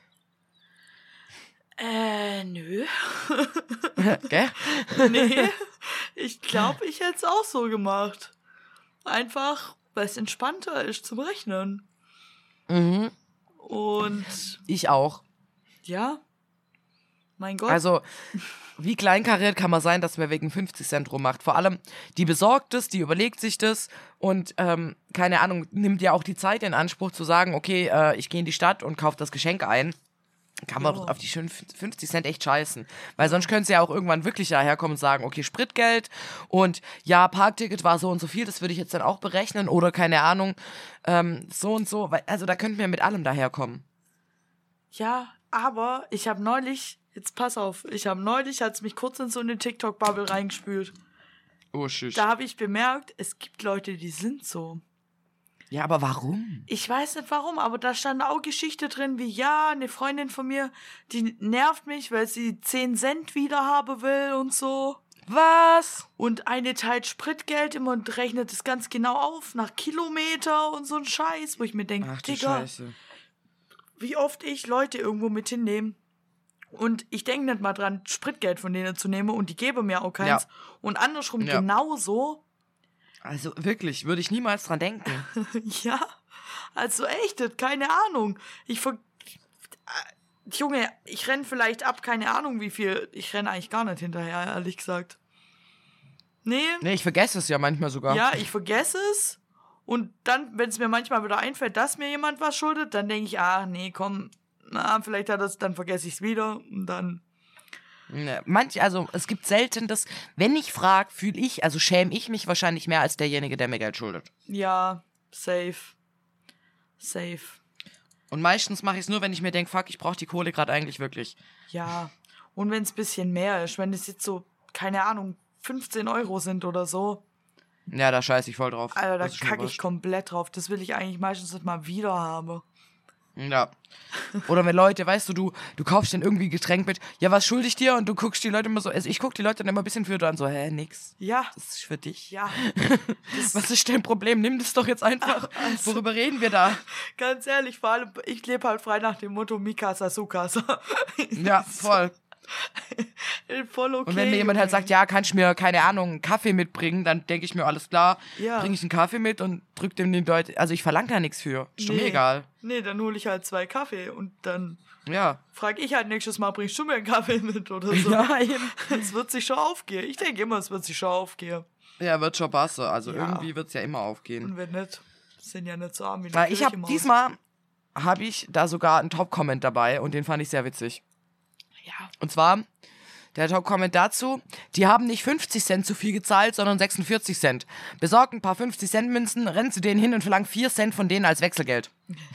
Nö. Gell? Nee, ich glaube, ich hätte es auch so gemacht. Einfach, weil es entspannter ist zum Rechnen. Mhm. Und Ich auch. ja, mein Gott. Also, wie kleinkariert kann man sein, dass man wegen 50 Cent rummacht? Vor allem, die besorgt es, die überlegt sich das und, keine Ahnung, nimmt ja auch die Zeit in Anspruch zu sagen, okay, ich gehe in die Stadt und kaufe das Geschenk ein. Kann man auf die schönen 50 Cent echt scheißen. Weil sonst können sie ja auch irgendwann wirklich daherkommen und sagen, okay, Spritgeld und ja, Parkticket war so und so viel, das würde ich jetzt dann auch berechnen oder keine Ahnung, so und so. Also da könnten wir mit allem daherkommen. Ja, aber ich habe neulich, jetzt pass auf, hat es mich kurz in so eine TikTok-Bubble reingespült. Oh, schüss. Da habe ich bemerkt, es gibt Leute, die sind so. Ja, aber warum? Ich weiß nicht warum, aber da stand auch Geschichte drin, wie ja, eine Freundin von mir, die nervt mich, weil sie 10 Cent wieder haben will und so. Was? Und eine teilt Spritgeld immer und rechnet es ganz genau auf, nach Kilometer und so ein Scheiß, wo ich mir denke, Ach du Digga, Scheiße. wie oft ich Leute irgendwo mit hinnehme. Und ich denke nicht mal dran, Spritgeld von denen zu nehmen und die geben mir auch keins. Ja. Und andersrum Ja. genauso. Also wirklich, würde ich niemals dran denken. Ja, also echt, keine Ahnung. Junge, ich renn vielleicht ab, keine Ahnung wie viel. Ich renn eigentlich gar nicht hinterher, ehrlich gesagt. Nee, Nee, ich vergesse es ja manchmal sogar. ja, ich vergesse es. Und dann, wenn es mir manchmal wieder einfällt, dass mir jemand was schuldet, dann denke ich, nee, komm, vielleicht hat das, dann vergesse ich es wieder und dann. Ne, also es gibt selten das, wenn ich frage, schäme ich mich wahrscheinlich mehr als derjenige, der mir Geld schuldet. Ja, safe. Und meistens mache ich es nur, wenn ich mir denke, fuck, ich brauche die Kohle gerade eigentlich wirklich. Ja, und wenn es ein bisschen mehr ist, wenn es jetzt so, keine Ahnung, 15 Euro sind oder so, Ja, da scheiße ich voll drauf. Alter, da Das ist schon kacke ich wurscht. komplett drauf. Das will ich eigentlich meistens nicht mal wieder haben. Ja. Oder wenn Leute, weißt du kaufst dann irgendwie Getränk mit, ja, was schulde ich dir? Und du guckst die Leute immer so, also ich guck die Leute dann immer ein bisschen für an, so, nix. Ja, Das ist für dich. ja, Was ist dein Problem? Nimm das doch jetzt einfach. Worüber reden wir da? ganz ehrlich, vor allem, ich lebe halt frei nach dem Motto Mikasa Sukasa. Ja, voll. Voll okay. Und wenn mir jemand halt sagt, ja, kannst du mir, keine Ahnung, einen Kaffee mitbringen, dann denke ich mir, alles klar, Ja. bringe ich einen Kaffee mit und drück dem den Leute, also ich verlange da nichts für. Ist doch mir egal. Nee, dann hole ich halt 2 Kaffee und dann Ja. frage ich halt nächstes Mal, bringst du mir einen Kaffee mit oder so? Ja, eben. Es wird sich schon aufgehen. Ich denke immer, es wird sich schon aufgehen. Ja, wird schon passen. Also Ja. irgendwie wird es ja immer aufgehen. Und wenn nicht, sind ja nicht so arm wie die Weil ich Kirche habe im Haus. diesmal habe ich da sogar einen Top-Comment dabei und den fand ich sehr witzig. Ja. Und zwar der Top-Comment dazu: Die haben nicht 50 Cent zu viel gezahlt, sondern 46 Cent. Besorgt ein paar 50 Cent Münzen, rennt zu denen hin und verlangt 4 Cent von denen als Wechselgeld.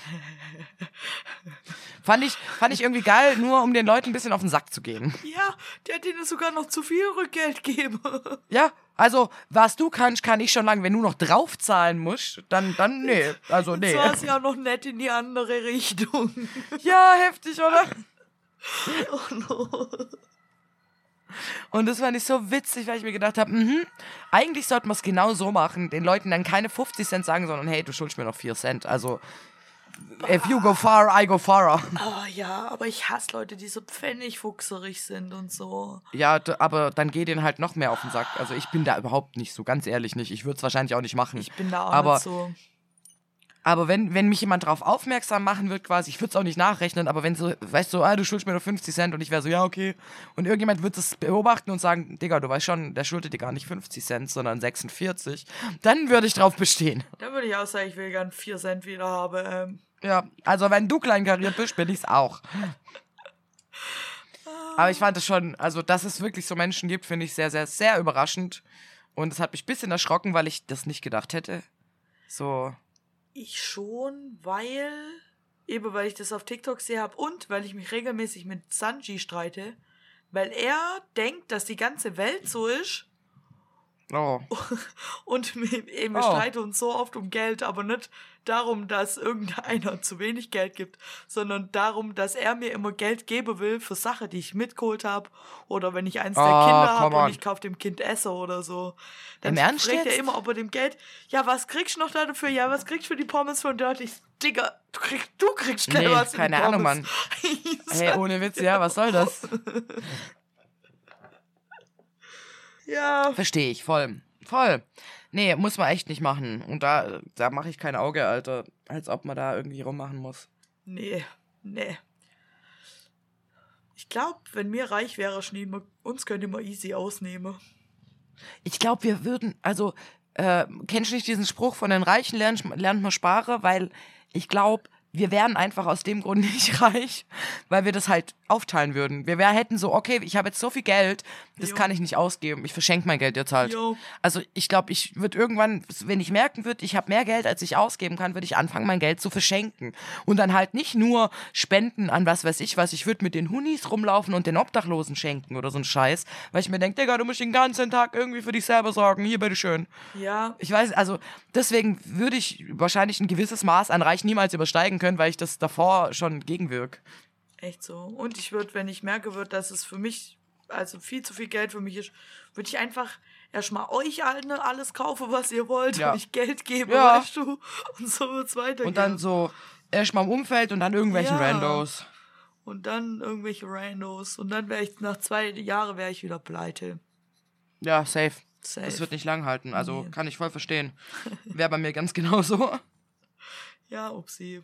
Fand ich irgendwie geil, nur um den Leuten ein bisschen auf den Sack zu gehen. Ja, der hat denen sogar noch zu viel Rückgeld geben. Ja, also, was du kannst, kann ich schon lange. Wenn du noch draufzahlen musst, dann nee. Also, nee. Das war es ja noch nett in die andere Richtung. Ja, heftig, oder? Oh no. Und das fand ich so witzig, weil ich mir gedacht habe, eigentlich sollten wir es genau so machen, den Leuten dann keine 50 Cent sagen, sondern hey, du schuldest mir noch 4 Cent. Also, if you go far, I go farer. Oh ja, aber ich hasse Leute, die so pfennigfuchserig sind und so. Ja, aber dann geh denen halt noch mehr auf den Sack. Also ich bin da überhaupt nicht so, ganz ehrlich nicht. Ich würde es wahrscheinlich auch nicht machen. Ich bin da auch aber, nicht so. Aber wenn mich jemand drauf aufmerksam machen wird, quasi, ich würde es auch nicht nachrechnen, aber wenn so, weißt du, du schuldest mir nur 50 Cent und ich wäre so, ja, okay. Und irgendjemand wird es beobachten und sagen, Digga, du weißt schon, der schuldet dir gar nicht 50 Cent, sondern 46, dann würde ich drauf bestehen. Dann würde ich auch sagen, ich will gern 4 Cent wieder haben. Ja, also wenn du kleinkariert bist, bin ich's auch. Aber ich fand es schon, also dass es wirklich so Menschen gibt, finde ich sehr, sehr, sehr überraschend. Und es hat mich ein bisschen erschrocken, weil ich das nicht gedacht hätte. So. Ich schon, weil ich das auf TikTok sehe habe und weil ich mich regelmäßig mit Sanji streite, weil er denkt, dass die ganze Welt so ist Oh. Und wir streiten uns so oft um Geld, aber nicht darum, dass irgendeiner zu wenig Geld gibt, sondern darum, dass er mir immer Geld geben will für Sachen, die ich mitgeholt habe. Oder wenn ich eins der Kinder habe und ich kaufe dem Kind Essen oder so. Dann fragt er immer, ob er dem Geld, ja, was kriegst du noch dafür? Ja, was kriegst du für die Pommes von dort? Ich, Digga, du kriegst schnell was für die Pommes. Keine Ahnung, Mann. Hey, ohne Witz, ja, was soll das? Ja. Verstehe ich, voll. Nee, muss man echt nicht machen. Und da mache ich kein Auge, Alter. Als ob man da irgendwie rummachen muss. Nee. Ich glaube, wenn wir reich wären, uns könnte man easy ausnehmen. Ich glaube, wir würden, also, kennst du nicht diesen Spruch von den Reichen lernt man sparen? Weil ich glaube, wir wären einfach aus dem Grund nicht reich, weil wir das halt aufteilen würden. Wir hätten so, okay, ich habe jetzt so viel Geld, das kann ich nicht ausgeben. Ich verschenke mein Geld jetzt halt. Also ich glaube, ich würde irgendwann, wenn ich merken würde, ich habe mehr Geld, als ich ausgeben kann, würde ich anfangen, mein Geld zu verschenken. Und dann halt nicht nur spenden an was weiß ich was. Ich würde mit den Hunis rumlaufen und den Obdachlosen schenken oder so ein Scheiß. Weil ich mir denke, Digga, du musst den ganzen Tag irgendwie für dich selber sorgen. Hier, bitteschön. Ja. Ich weiß, also deswegen würde ich wahrscheinlich ein gewisses Maß an Reich niemals übersteigen können, weil ich das davor schon gegenwirke. Echt so. Und ich würde, wenn ich merke, dass es für mich, also viel zu viel Geld für mich ist, würde ich einfach erstmal euch allen alles kaufen, was ihr wollt, und ich Geld gebe, weißt du? Und so wird es weitergehen. Und dann so erstmal im Umfeld und dann irgendwelchen Randos. Und dann irgendwelche Randos. Und dann wäre ich, nach 2 Jahren wäre ich wieder pleite. Ja, safe. Das wird nicht lang halten, also kann ich voll verstehen. Wäre bei mir ganz genauso. Ja, upsie.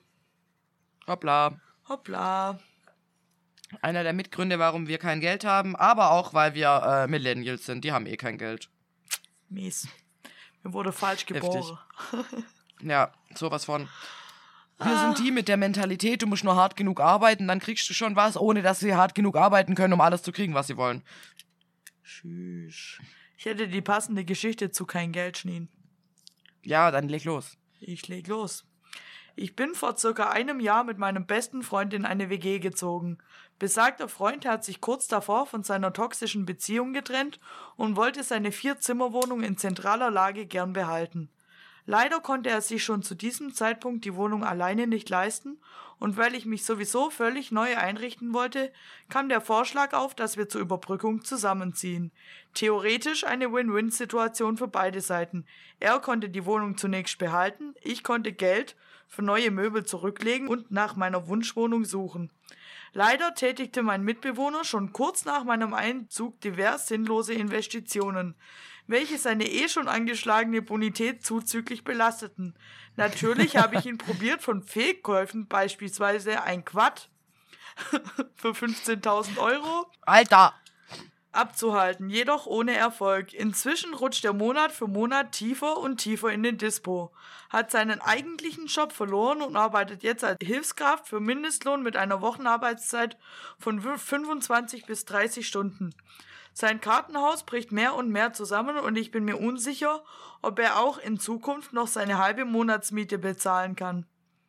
Hoppla. Einer der Mitgründe, warum wir kein Geld haben, aber auch, weil wir Millennials sind. Die haben eh kein Geld. Mies. Mir wurde falsch geboren. Ja, sowas von. Wir sind die mit der Mentalität, du musst nur hart genug arbeiten, dann kriegst du schon was, ohne dass sie hart genug arbeiten können, um alles zu kriegen, was sie wollen. Tschüss. Ich hätte die passende Geschichte zu kein Geld, Schneen. Ja, dann leg los. Ich leg los. Ich bin vor circa einem Jahr mit meinem besten Freund in eine WG gezogen. Besagter Freund hat sich kurz davor von seiner toxischen Beziehung getrennt und wollte seine 4-Zimmer-Wohnung in zentraler Lage gern behalten. Leider konnte er sich schon zu diesem Zeitpunkt die Wohnung alleine nicht leisten, und weil ich mich sowieso völlig neu einrichten wollte, kam der Vorschlag auf, dass wir zur Überbrückung zusammenziehen. Theoretisch eine Win-Win-Situation für beide Seiten. Er konnte die Wohnung zunächst behalten, ich konnte Geld für neue Möbel zurücklegen und nach meiner Wunschwohnung suchen. Leider tätigte mein Mitbewohner schon kurz nach meinem Einzug divers sinnlose Investitionen, welche seine schon angeschlagene Bonität zuzüglich belasteten. Natürlich habe ich ihn probiert, von Fehlkäufen, beispielsweise ein Quad für 15.000 Euro, Alter! abzuhalten, jedoch ohne Erfolg. Inzwischen rutscht er Monat für Monat tiefer und tiefer in den Dispo, hat seinen eigentlichen Job verloren und arbeitet jetzt als Hilfskraft für Mindestlohn mit einer Wochenarbeitszeit von 25 bis 30 Stunden. Sein Kartenhaus bricht mehr und mehr zusammen und ich bin mir unsicher, ob er auch in Zukunft noch seine halbe Monatsmiete bezahlen kann.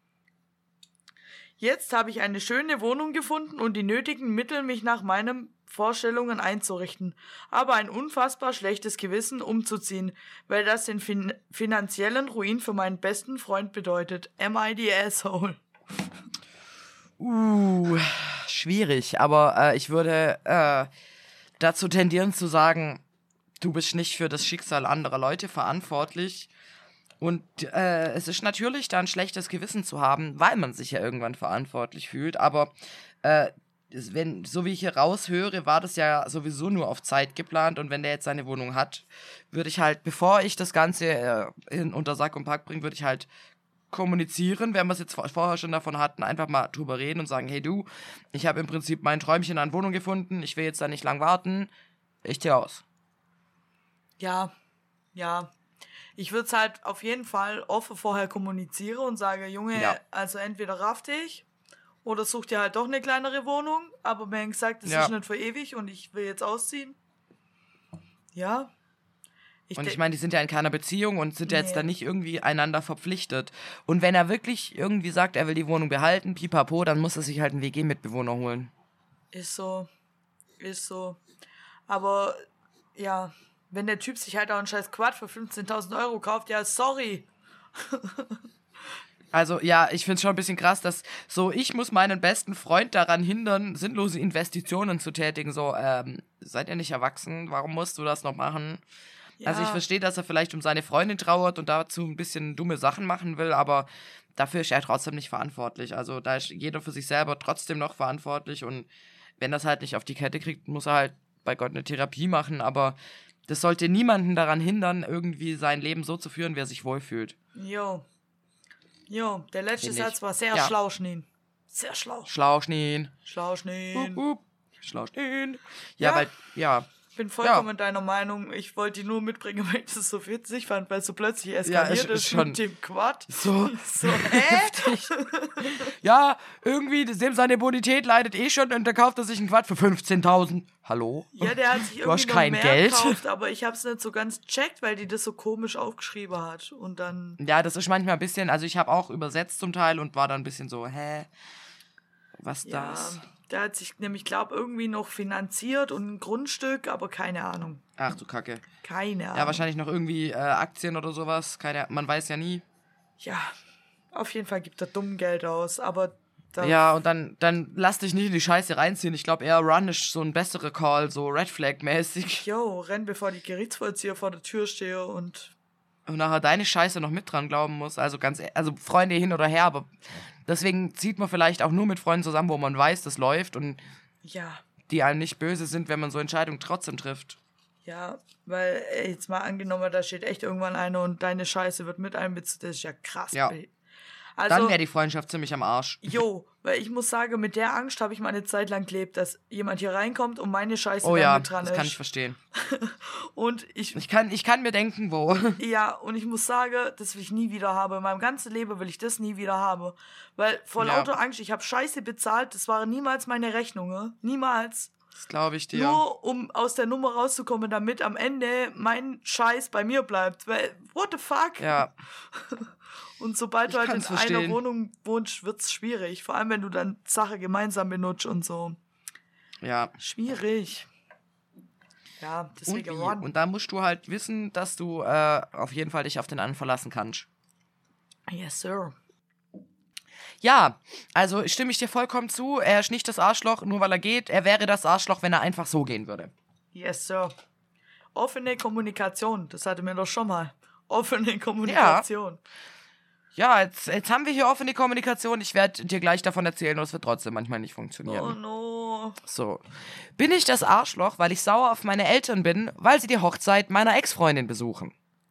Jetzt habe ich eine schöne Wohnung gefunden und die nötigen Mittel, mich nach meinen Vorstellungen einzurichten, aber ein unfassbar schlechtes Gewissen umzuziehen, weil das den finanziellen Ruin für meinen besten Freund bedeutet. Am I the asshole? Schwierig, aber ich würde dazu tendieren zu sagen, du bist nicht für das Schicksal anderer Leute verantwortlich. Und es ist natürlich da ein schlechtes Gewissen zu haben, weil man sich ja irgendwann verantwortlich fühlt. Aber so wie ich hier raushöre, war das ja sowieso nur auf Zeit geplant. Und wenn der jetzt seine Wohnung hat, würde ich halt, bevor ich das Ganze unter Sack und Pack bringe, würde ich halt kommunizieren, wenn wir es jetzt vorher schon davon hatten, einfach mal drüber reden und sagen, hey du, ich habe im Prinzip mein Träumchen an Wohnung gefunden, ich will jetzt da nicht lang warten, ich ziehe aus. Ja. Ich würde es halt auf jeden Fall offen vorher kommunizieren und sage, Junge, also entweder raff dich oder such dir halt doch eine kleinere Wohnung, aber mir gesagt, das ist nicht für ewig und ich will jetzt ausziehen. Ja. Ich meine, die sind ja in keiner Beziehung und sind ja jetzt da nicht irgendwie einander verpflichtet. Und wenn er wirklich irgendwie sagt, er will die Wohnung behalten, pipapo, dann muss er sich halt einen WG-Mitbewohner holen. Ist so. Aber, ja, wenn der Typ sich halt auch einen scheiß Quad für 15.000 Euro kauft, ja, sorry. Also ja, ich finde es schon ein bisschen krass, dass so ich muss meinen besten Freund daran hindern, sinnlose Investitionen zu tätigen. So, seid ihr nicht erwachsen? Warum musst du das noch machen? Ja. Also ich verstehe, dass er vielleicht um seine Freundin trauert und dazu ein bisschen dumme Sachen machen will, aber dafür ist er trotzdem nicht verantwortlich. Also da ist jeder für sich selber trotzdem noch verantwortlich und wenn das halt nicht auf die Kette kriegt, muss er halt bei Gott eine Therapie machen, aber das sollte niemanden daran hindern, irgendwie sein Leben so zu führen, wie er sich wohlfühlt. Jo, der letzte Find ich. Satz war sehr Ja. schlau, Schneen. Sehr schlau. Schlauschnien. Schlau, Schneen. Schlauschnien. Ja. Ja, weil, ja. Ich bin vollkommen deiner Meinung. Ich wollte die nur mitbringen, weil ich das so witzig fand, weil es so plötzlich eskaliert ist schon mit dem Quad. so Heftig. Ja, irgendwie, dem seine Bonität leidet eh schon und dann kauft er sich einen Quad für 15.000. Hallo? Ja, der hat sich Du hast irgendwie noch kein mehr Geld. gekauft, aber ich hab's nicht so ganz checkt, weil die das so komisch aufgeschrieben hat. Und dann, Ja, das ist manchmal ein bisschen, also ich habe auch übersetzt zum Teil und war dann ein bisschen so, was ja, das? der hat sich nämlich, glaube irgendwie noch finanziert und ein Grundstück, aber keine Ahnung. Ach du Kacke. Keine Ahnung. Ja, wahrscheinlich noch irgendwie Aktien oder sowas. Man weiß ja nie. Ja, auf jeden Fall gibt er dumm Geld aus, aber Ja, und dann lass dich nicht in die Scheiße reinziehen. Ich glaube eher Run ist so ein besserer Call, so Red Flag-mäßig. renn, bevor die Gerichtsvollzieher vor der Tür stehen und nachher deine Scheiße noch mit dran glauben muss. Also also Freunde hin oder her, aber deswegen zieht man vielleicht auch nur mit Freunden zusammen, wo man weiß, das läuft und ja, die einem nicht böse sind, wenn man so Entscheidungen trotzdem trifft. ja, weil jetzt mal angenommen, da steht echt irgendwann einer und deine Scheiße wird mit einbezogen, das ist ja krass. Ja. Also, Dann wäre die Freundschaft ziemlich am Arsch. weil ich muss sagen, mit der Angst habe ich mal eine Zeit lang gelebt, dass jemand hier reinkommt und meine Scheiße Oh dann ja, mit dran das ist. kann ich verstehen. Und ich Ich kann mir denken, wo. Ja, und ich muss sagen, das will ich nie wieder haben. In meinem ganzen Leben will ich das nie wieder haben. Weil vor Ja. lauter Angst, ich habe Scheiße bezahlt, das waren niemals meine Rechnungen. Niemals. Das glaube ich dir. Nur um aus der Nummer rauszukommen, damit am Ende mein Scheiß bei mir bleibt. Weil, what the fuck? Ja. Und sobald du halt in kann's einer verstehen. Wohnung wohnst, wird's schwierig. Vor allem, wenn du dann Sachen gemeinsam benutzt und so. Ja. Schwierig. Ja, Und, deswegen wie? Run. Und da musst du halt wissen, dass du auf jeden Fall dich auf den anderen verlassen kannst. Yes, sir. Ja, also stimme ich dir vollkommen zu. Er ist nicht das Arschloch, nur weil er geht. Er wäre das Arschloch, wenn er einfach so gehen würde. Yes, sir. Offene Kommunikation, das hatten wir doch schon mal. Offene Kommunikation. Ja, jetzt haben wir hier offene Kommunikation. Ich werde dir gleich davon erzählen, und es wird trotzdem manchmal nicht funktionieren. Oh no. So. Bin ich das Arschloch, weil ich sauer auf meine Eltern bin, weil sie die Hochzeit meiner Ex-Freundin besuchen?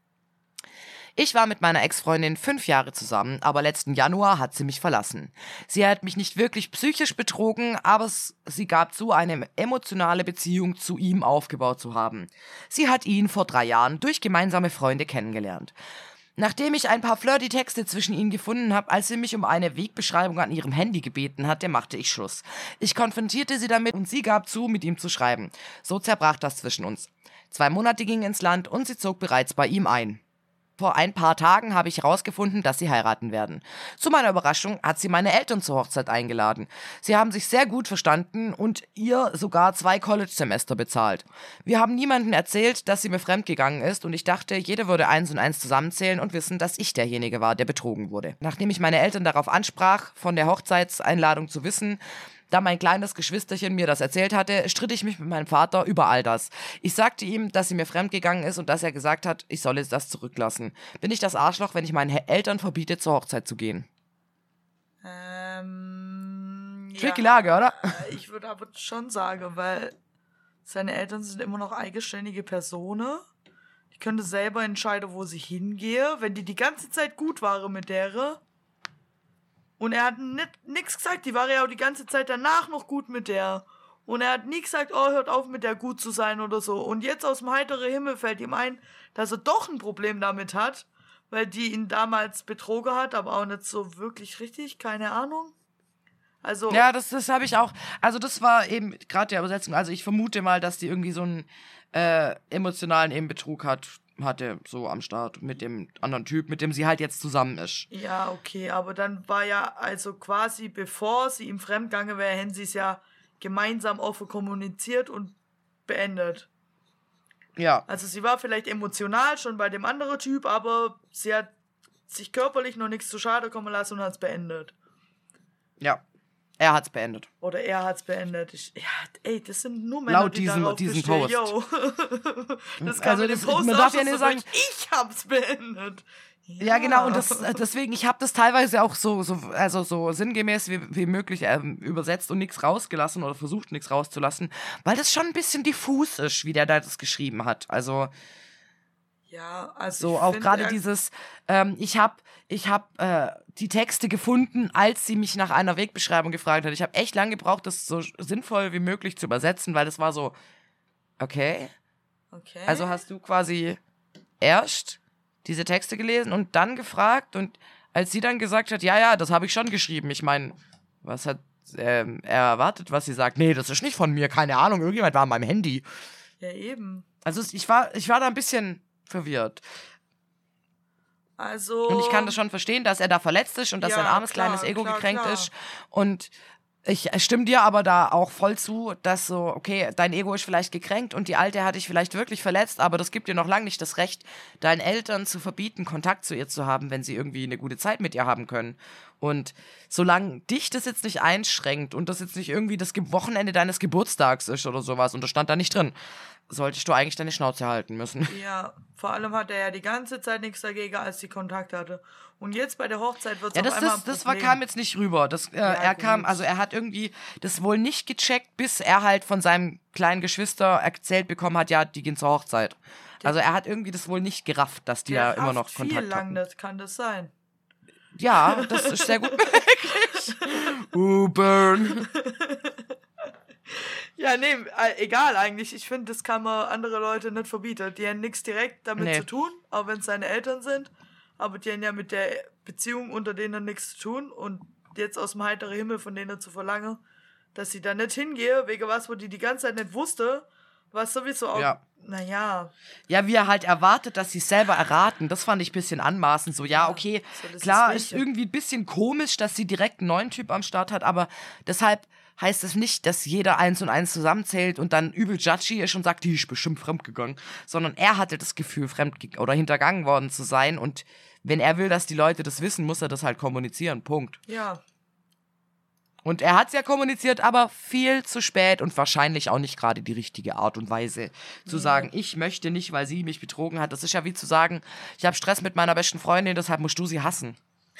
Ich war mit meiner Ex-Freundin 5 Jahre zusammen, aber letzten Januar hat sie mich verlassen. Sie hat mich nicht wirklich psychisch betrogen, aber sie gab zu, eine emotionale Beziehung zu ihm aufgebaut zu haben. Sie hat ihn vor 3 Jahren durch gemeinsame Freunde kennengelernt. Nachdem ich ein paar flirty Texte zwischen ihnen gefunden habe, als sie mich um eine Wegbeschreibung an ihrem Handy gebeten hatte, machte ich Schluss. Ich konfrontierte sie damit und sie gab zu, mit ihm zu schreiben. So zerbrach das zwischen uns. 2 Monate gingen ins Land und sie zog bereits bei ihm ein. Vor ein paar Tagen habe ich herausgefunden, dass sie heiraten werden. Zu meiner Überraschung hat sie meine Eltern zur Hochzeit eingeladen. Sie haben sich sehr gut verstanden und ihr sogar 2 College-Semester bezahlt. Wir haben niemandem erzählt, dass sie mir fremdgegangen ist und ich dachte, jeder würde 1 und 1 zusammenzählen und wissen, dass ich derjenige war, der betrogen wurde. Nachdem ich meine Eltern darauf ansprach, von der Hochzeitseinladung zu wissen, da mein kleines Geschwisterchen mir das erzählt hatte, stritt ich mich mit meinem Vater über all das. Ich sagte ihm, dass sie mir fremdgegangen ist und dass er gesagt hat, ich solle das zurücklassen. Bin ich das Arschloch, wenn ich meinen Eltern verbiete, zur Hochzeit zu gehen? Tricky Lage, oder? Ich würde aber schon sagen, weil seine Eltern sind immer noch eigenständige Personen. Die könnte selber entscheiden, wo sie hingehe, wenn die ganze Zeit gut waren mit der. Und er hat nichts gesagt, die war ja auch die ganze Zeit danach noch gut mit der. Und er hat nie gesagt, oh, hört auf mit der gut zu sein oder so. Und jetzt aus dem heiteren Himmel fällt ihm ein, dass er doch ein Problem damit hat, weil die ihn damals betrogen hat, aber auch nicht so wirklich richtig, keine Ahnung. Also Ja, das habe ich auch. Also das war eben gerade der Übersetzung. Also ich vermute mal, dass die irgendwie so einen emotionalen eben Betrug hatte, so am Start mit dem anderen Typ, mit dem sie halt jetzt zusammen ist. ja, okay, aber dann war ja, also quasi bevor sie ihm fremdgegangen wäre, hätten sie es ja gemeinsam offen kommuniziert und beendet. Ja. Also sie war vielleicht emotional schon bei dem anderen Typ, aber sie hat sich körperlich noch nichts zu schade kommen lassen und hat es beendet. Ja. Er hat's beendet. Oder er hat's beendet. Das sind nur Männer, Laut die darauf diesem bestehen. Post. Yo. Das kann Also man das- dem Post man auch darf schon ja nicht so sagen- durch. Ich hab's beendet. Ja, genau, und deswegen, ich habe das teilweise auch so sinngemäß wie möglich übersetzt und nichts rausgelassen oder versucht, nichts rauszulassen, weil das schon ein bisschen diffus ist, wie der da das geschrieben hat. Also, Ja, also so ich auch find, gerade er- dieses, ich hab die Texte gefunden, als sie mich nach einer Wegbeschreibung gefragt hat. Ich habe echt lange gebraucht, das so sinnvoll wie möglich zu übersetzen, weil das war so, okay, Okay. also hast du quasi erst diese Texte gelesen und dann gefragt, und als sie dann gesagt hat, ja, das habe ich schon geschrieben, ich meine, was hat er erwartet, was sie sagt? Nee, das ist nicht von mir, keine Ahnung, irgendjemand war an meinem Handy. Ja, eben. Also ich war da ein bisschen verwirrt. Also. Und ich kann das schon verstehen, dass er da verletzt ist und dass Ja, sein armes klar, kleines Ego klar, gekränkt klar. ist. Und ich stimme dir aber da auch voll zu, dass so, okay, dein Ego ist vielleicht gekränkt und die Alte hat dich vielleicht wirklich verletzt, aber das gibt dir noch lange nicht das Recht, deinen Eltern zu verbieten, Kontakt zu ihr zu haben, wenn sie irgendwie eine gute Zeit mit ihr haben können. Und solange dich das jetzt nicht einschränkt und das jetzt nicht irgendwie das Wochenende deines Geburtstags ist oder sowas und das stand da nicht drin, solltest du eigentlich deine Schnauze halten müssen. Ja, vor allem hat er ja die ganze Zeit nichts dagegen, als sie Kontakt hatte. Und jetzt bei der Hochzeit wird es Ja, auf einmal ein das Problem. kam jetzt nicht rüber. Er hat irgendwie das wohl nicht gecheckt, bis er halt von seinem kleinen Geschwister erzählt bekommen hat, ja, die gehen zur Hochzeit. Also er hat irgendwie das wohl nicht gerafft, dass die da immer noch viel Kontakt lang, hatten. das kann das sein. Ja, das ist sehr gut möglich. Burn. Ja, nee, egal eigentlich. Ich finde, das kann man andere Leute nicht verbieten. Die haben nichts direkt damit Nee. zu tun, auch wenn es seine Eltern sind. Aber die haben ja mit der Beziehung unter denen nichts zu tun. Und jetzt aus dem heiteren Himmel von denen zu verlangen, dass sie da nicht hingehe, wegen was, wo die ganze Zeit nicht wusste, was sowieso auch, Ja. naja, Ja, wie er halt erwartet, dass sie es selber erraten, das fand ich ein bisschen anmaßend. So, ja, okay, so, das klar, ist ist richtig. irgendwie ein bisschen komisch, dass sie direkt einen neuen Typ am Start hat, aber deshalb heißt es nicht, dass jeder 1 und 1 zusammenzählt und dann übel judgy ist und sagt, die ist bestimmt fremdgegangen, sondern er hatte das Gefühl, oder hintergangen worden zu sein, und wenn er will, dass die Leute das wissen, muss er das halt kommunizieren, Punkt. ja. Und er hat es ja kommuniziert, aber viel zu spät und wahrscheinlich auch nicht gerade die richtige Art und Weise zu sagen, ich möchte nicht, weil sie mich betrogen hat. Das ist ja wie zu sagen, ich habe Stress mit meiner besten Freundin, deshalb musst du sie hassen.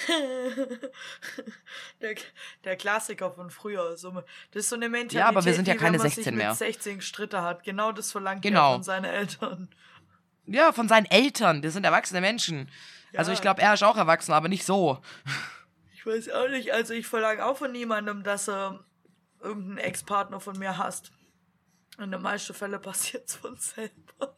Der Klassiker von früher. So, das ist so eine Mentalität, Ja, aber wir sind ja wie keine wenn man 16 sich mehr. mit 16 Gestritten hat. Genau das verlangt Genau. er von seinen Eltern. Ja, von seinen Eltern, das sind erwachsene Menschen. Also ich glaube, er ist auch erwachsen, aber nicht so. Ich weiß auch nicht, also ich verlange auch von niemandem, dass er irgendeinen Ex-Partner von mir hasst. In den meisten Fällen passiert es von selber.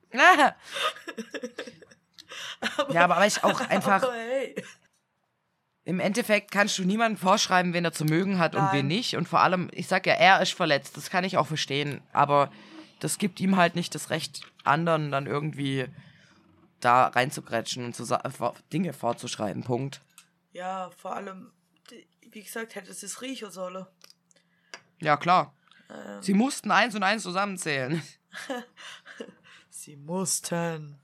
Ja, aber ich auch einfach, Aber hey. im Endeffekt kannst du niemandem vorschreiben, wen er zu mögen hat und Nein. wen nicht. Und vor allem, ich sag ja, er ist verletzt, das kann ich auch verstehen. Aber das gibt ihm halt nicht das Recht, anderen dann irgendwie da reinzugrätschen und Dinge vorzuschreiben, Punkt. Ja, vor allem, wie gesagt, hätte es das riechen sollen. Ja, klar. Sie mussten 1 und 1 zusammenzählen. Sie mussten.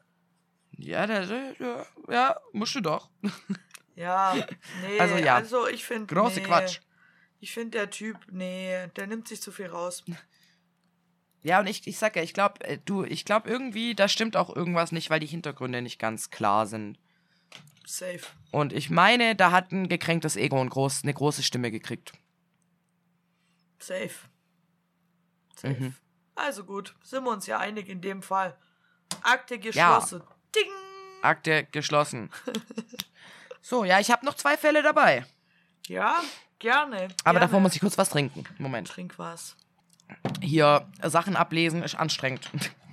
Ja, musst du doch. Ja, nee, Also, ja. also ich finde, Große Quatsch. Ich finde, der Typ, nee, der nimmt sich zu viel raus. Ja, und ich sag ja, ich glaube irgendwie, da stimmt auch irgendwas nicht, weil die Hintergründe nicht ganz klar sind. Safe. Und ich meine, da hat ein gekränktes Ego eine große Stimme gekriegt. Safe. Mhm. Also gut, sind wir uns ja einig in dem Fall. Akte geschlossen. Ding! Akte geschlossen. So, ja, ich habe noch 2 Fälle dabei. Ja, gerne. Aber gerne. davor muss ich kurz was trinken. Moment. Trink was. Hier, Sachen ablesen ist anstrengend.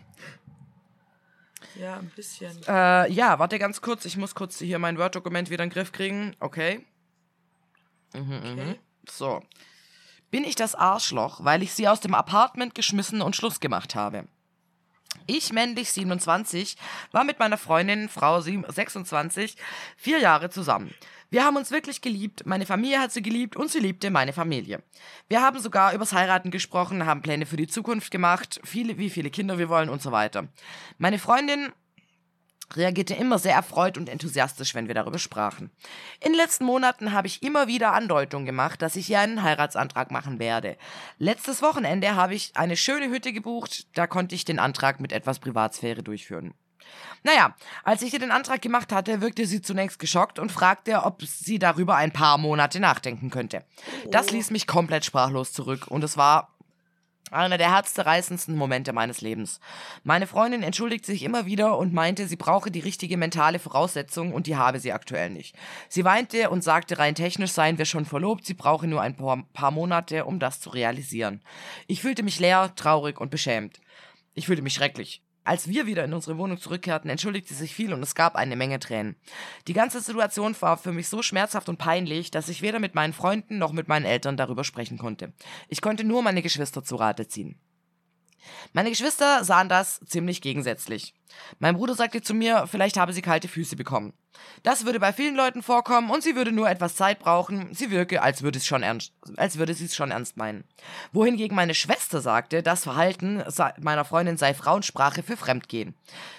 Ja, ein bisschen. Ja, warte ganz kurz. Ich muss kurz hier mein Word-Dokument wieder in den Griff kriegen. Okay. Okay. So. Bin ich das Arschloch, weil ich sie aus dem Apartment geschmissen und Schluss gemacht habe? Ich, männlich 27, war mit meiner Freundin, Frau 26, 4 Jahre zusammen. Wir haben uns wirklich geliebt, meine Familie hat sie geliebt und sie liebte meine Familie. Wir haben sogar übers Heiraten gesprochen, haben Pläne für die Zukunft gemacht, wie viele Kinder wir wollen und so weiter. Meine Freundin reagierte immer sehr erfreut und enthusiastisch, wenn wir darüber sprachen. In den letzten Monaten habe ich immer wieder Andeutungen gemacht, dass ich ihr einen Heiratsantrag machen werde. Letztes Wochenende habe ich eine schöne Hütte gebucht, da konnte ich den Antrag mit etwas Privatsphäre durchführen. Naja, als ich ihr den Antrag gemacht hatte, wirkte sie zunächst geschockt und fragte, ob sie darüber ein paar Monate nachdenken könnte. Das ließ mich komplett sprachlos zurück und es war einer der herzzerreißendsten Momente meines Lebens. Meine Freundin entschuldigte sich immer wieder und meinte, sie brauche die richtige mentale Voraussetzung und die habe sie aktuell nicht. Sie weinte und sagte, rein technisch seien wir schon verlobt, sie brauche nur ein paar Monate, um das zu realisieren. Ich fühlte mich leer, traurig und beschämt. Ich fühlte mich schrecklich. Als wir wieder in unsere Wohnung zurückkehrten, entschuldigte sie sich viel und es gab eine Menge Tränen. Die ganze Situation war für mich so schmerzhaft und peinlich, dass ich weder mit meinen Freunden noch mit meinen Eltern darüber sprechen konnte. Ich konnte nur meine Geschwister zu Rate ziehen. Meine Geschwister sahen das ziemlich gegensätzlich. Mein Bruder sagte zu mir, vielleicht habe sie kalte Füße bekommen. Das würde bei vielen Leuten vorkommen und sie würde nur etwas Zeit brauchen, sie wirke, als würde sie es schon ernst meinen. Wohingegen meine Schwester sagte, das Verhalten meiner Freundin sei Frauensprache für Fremdgehen.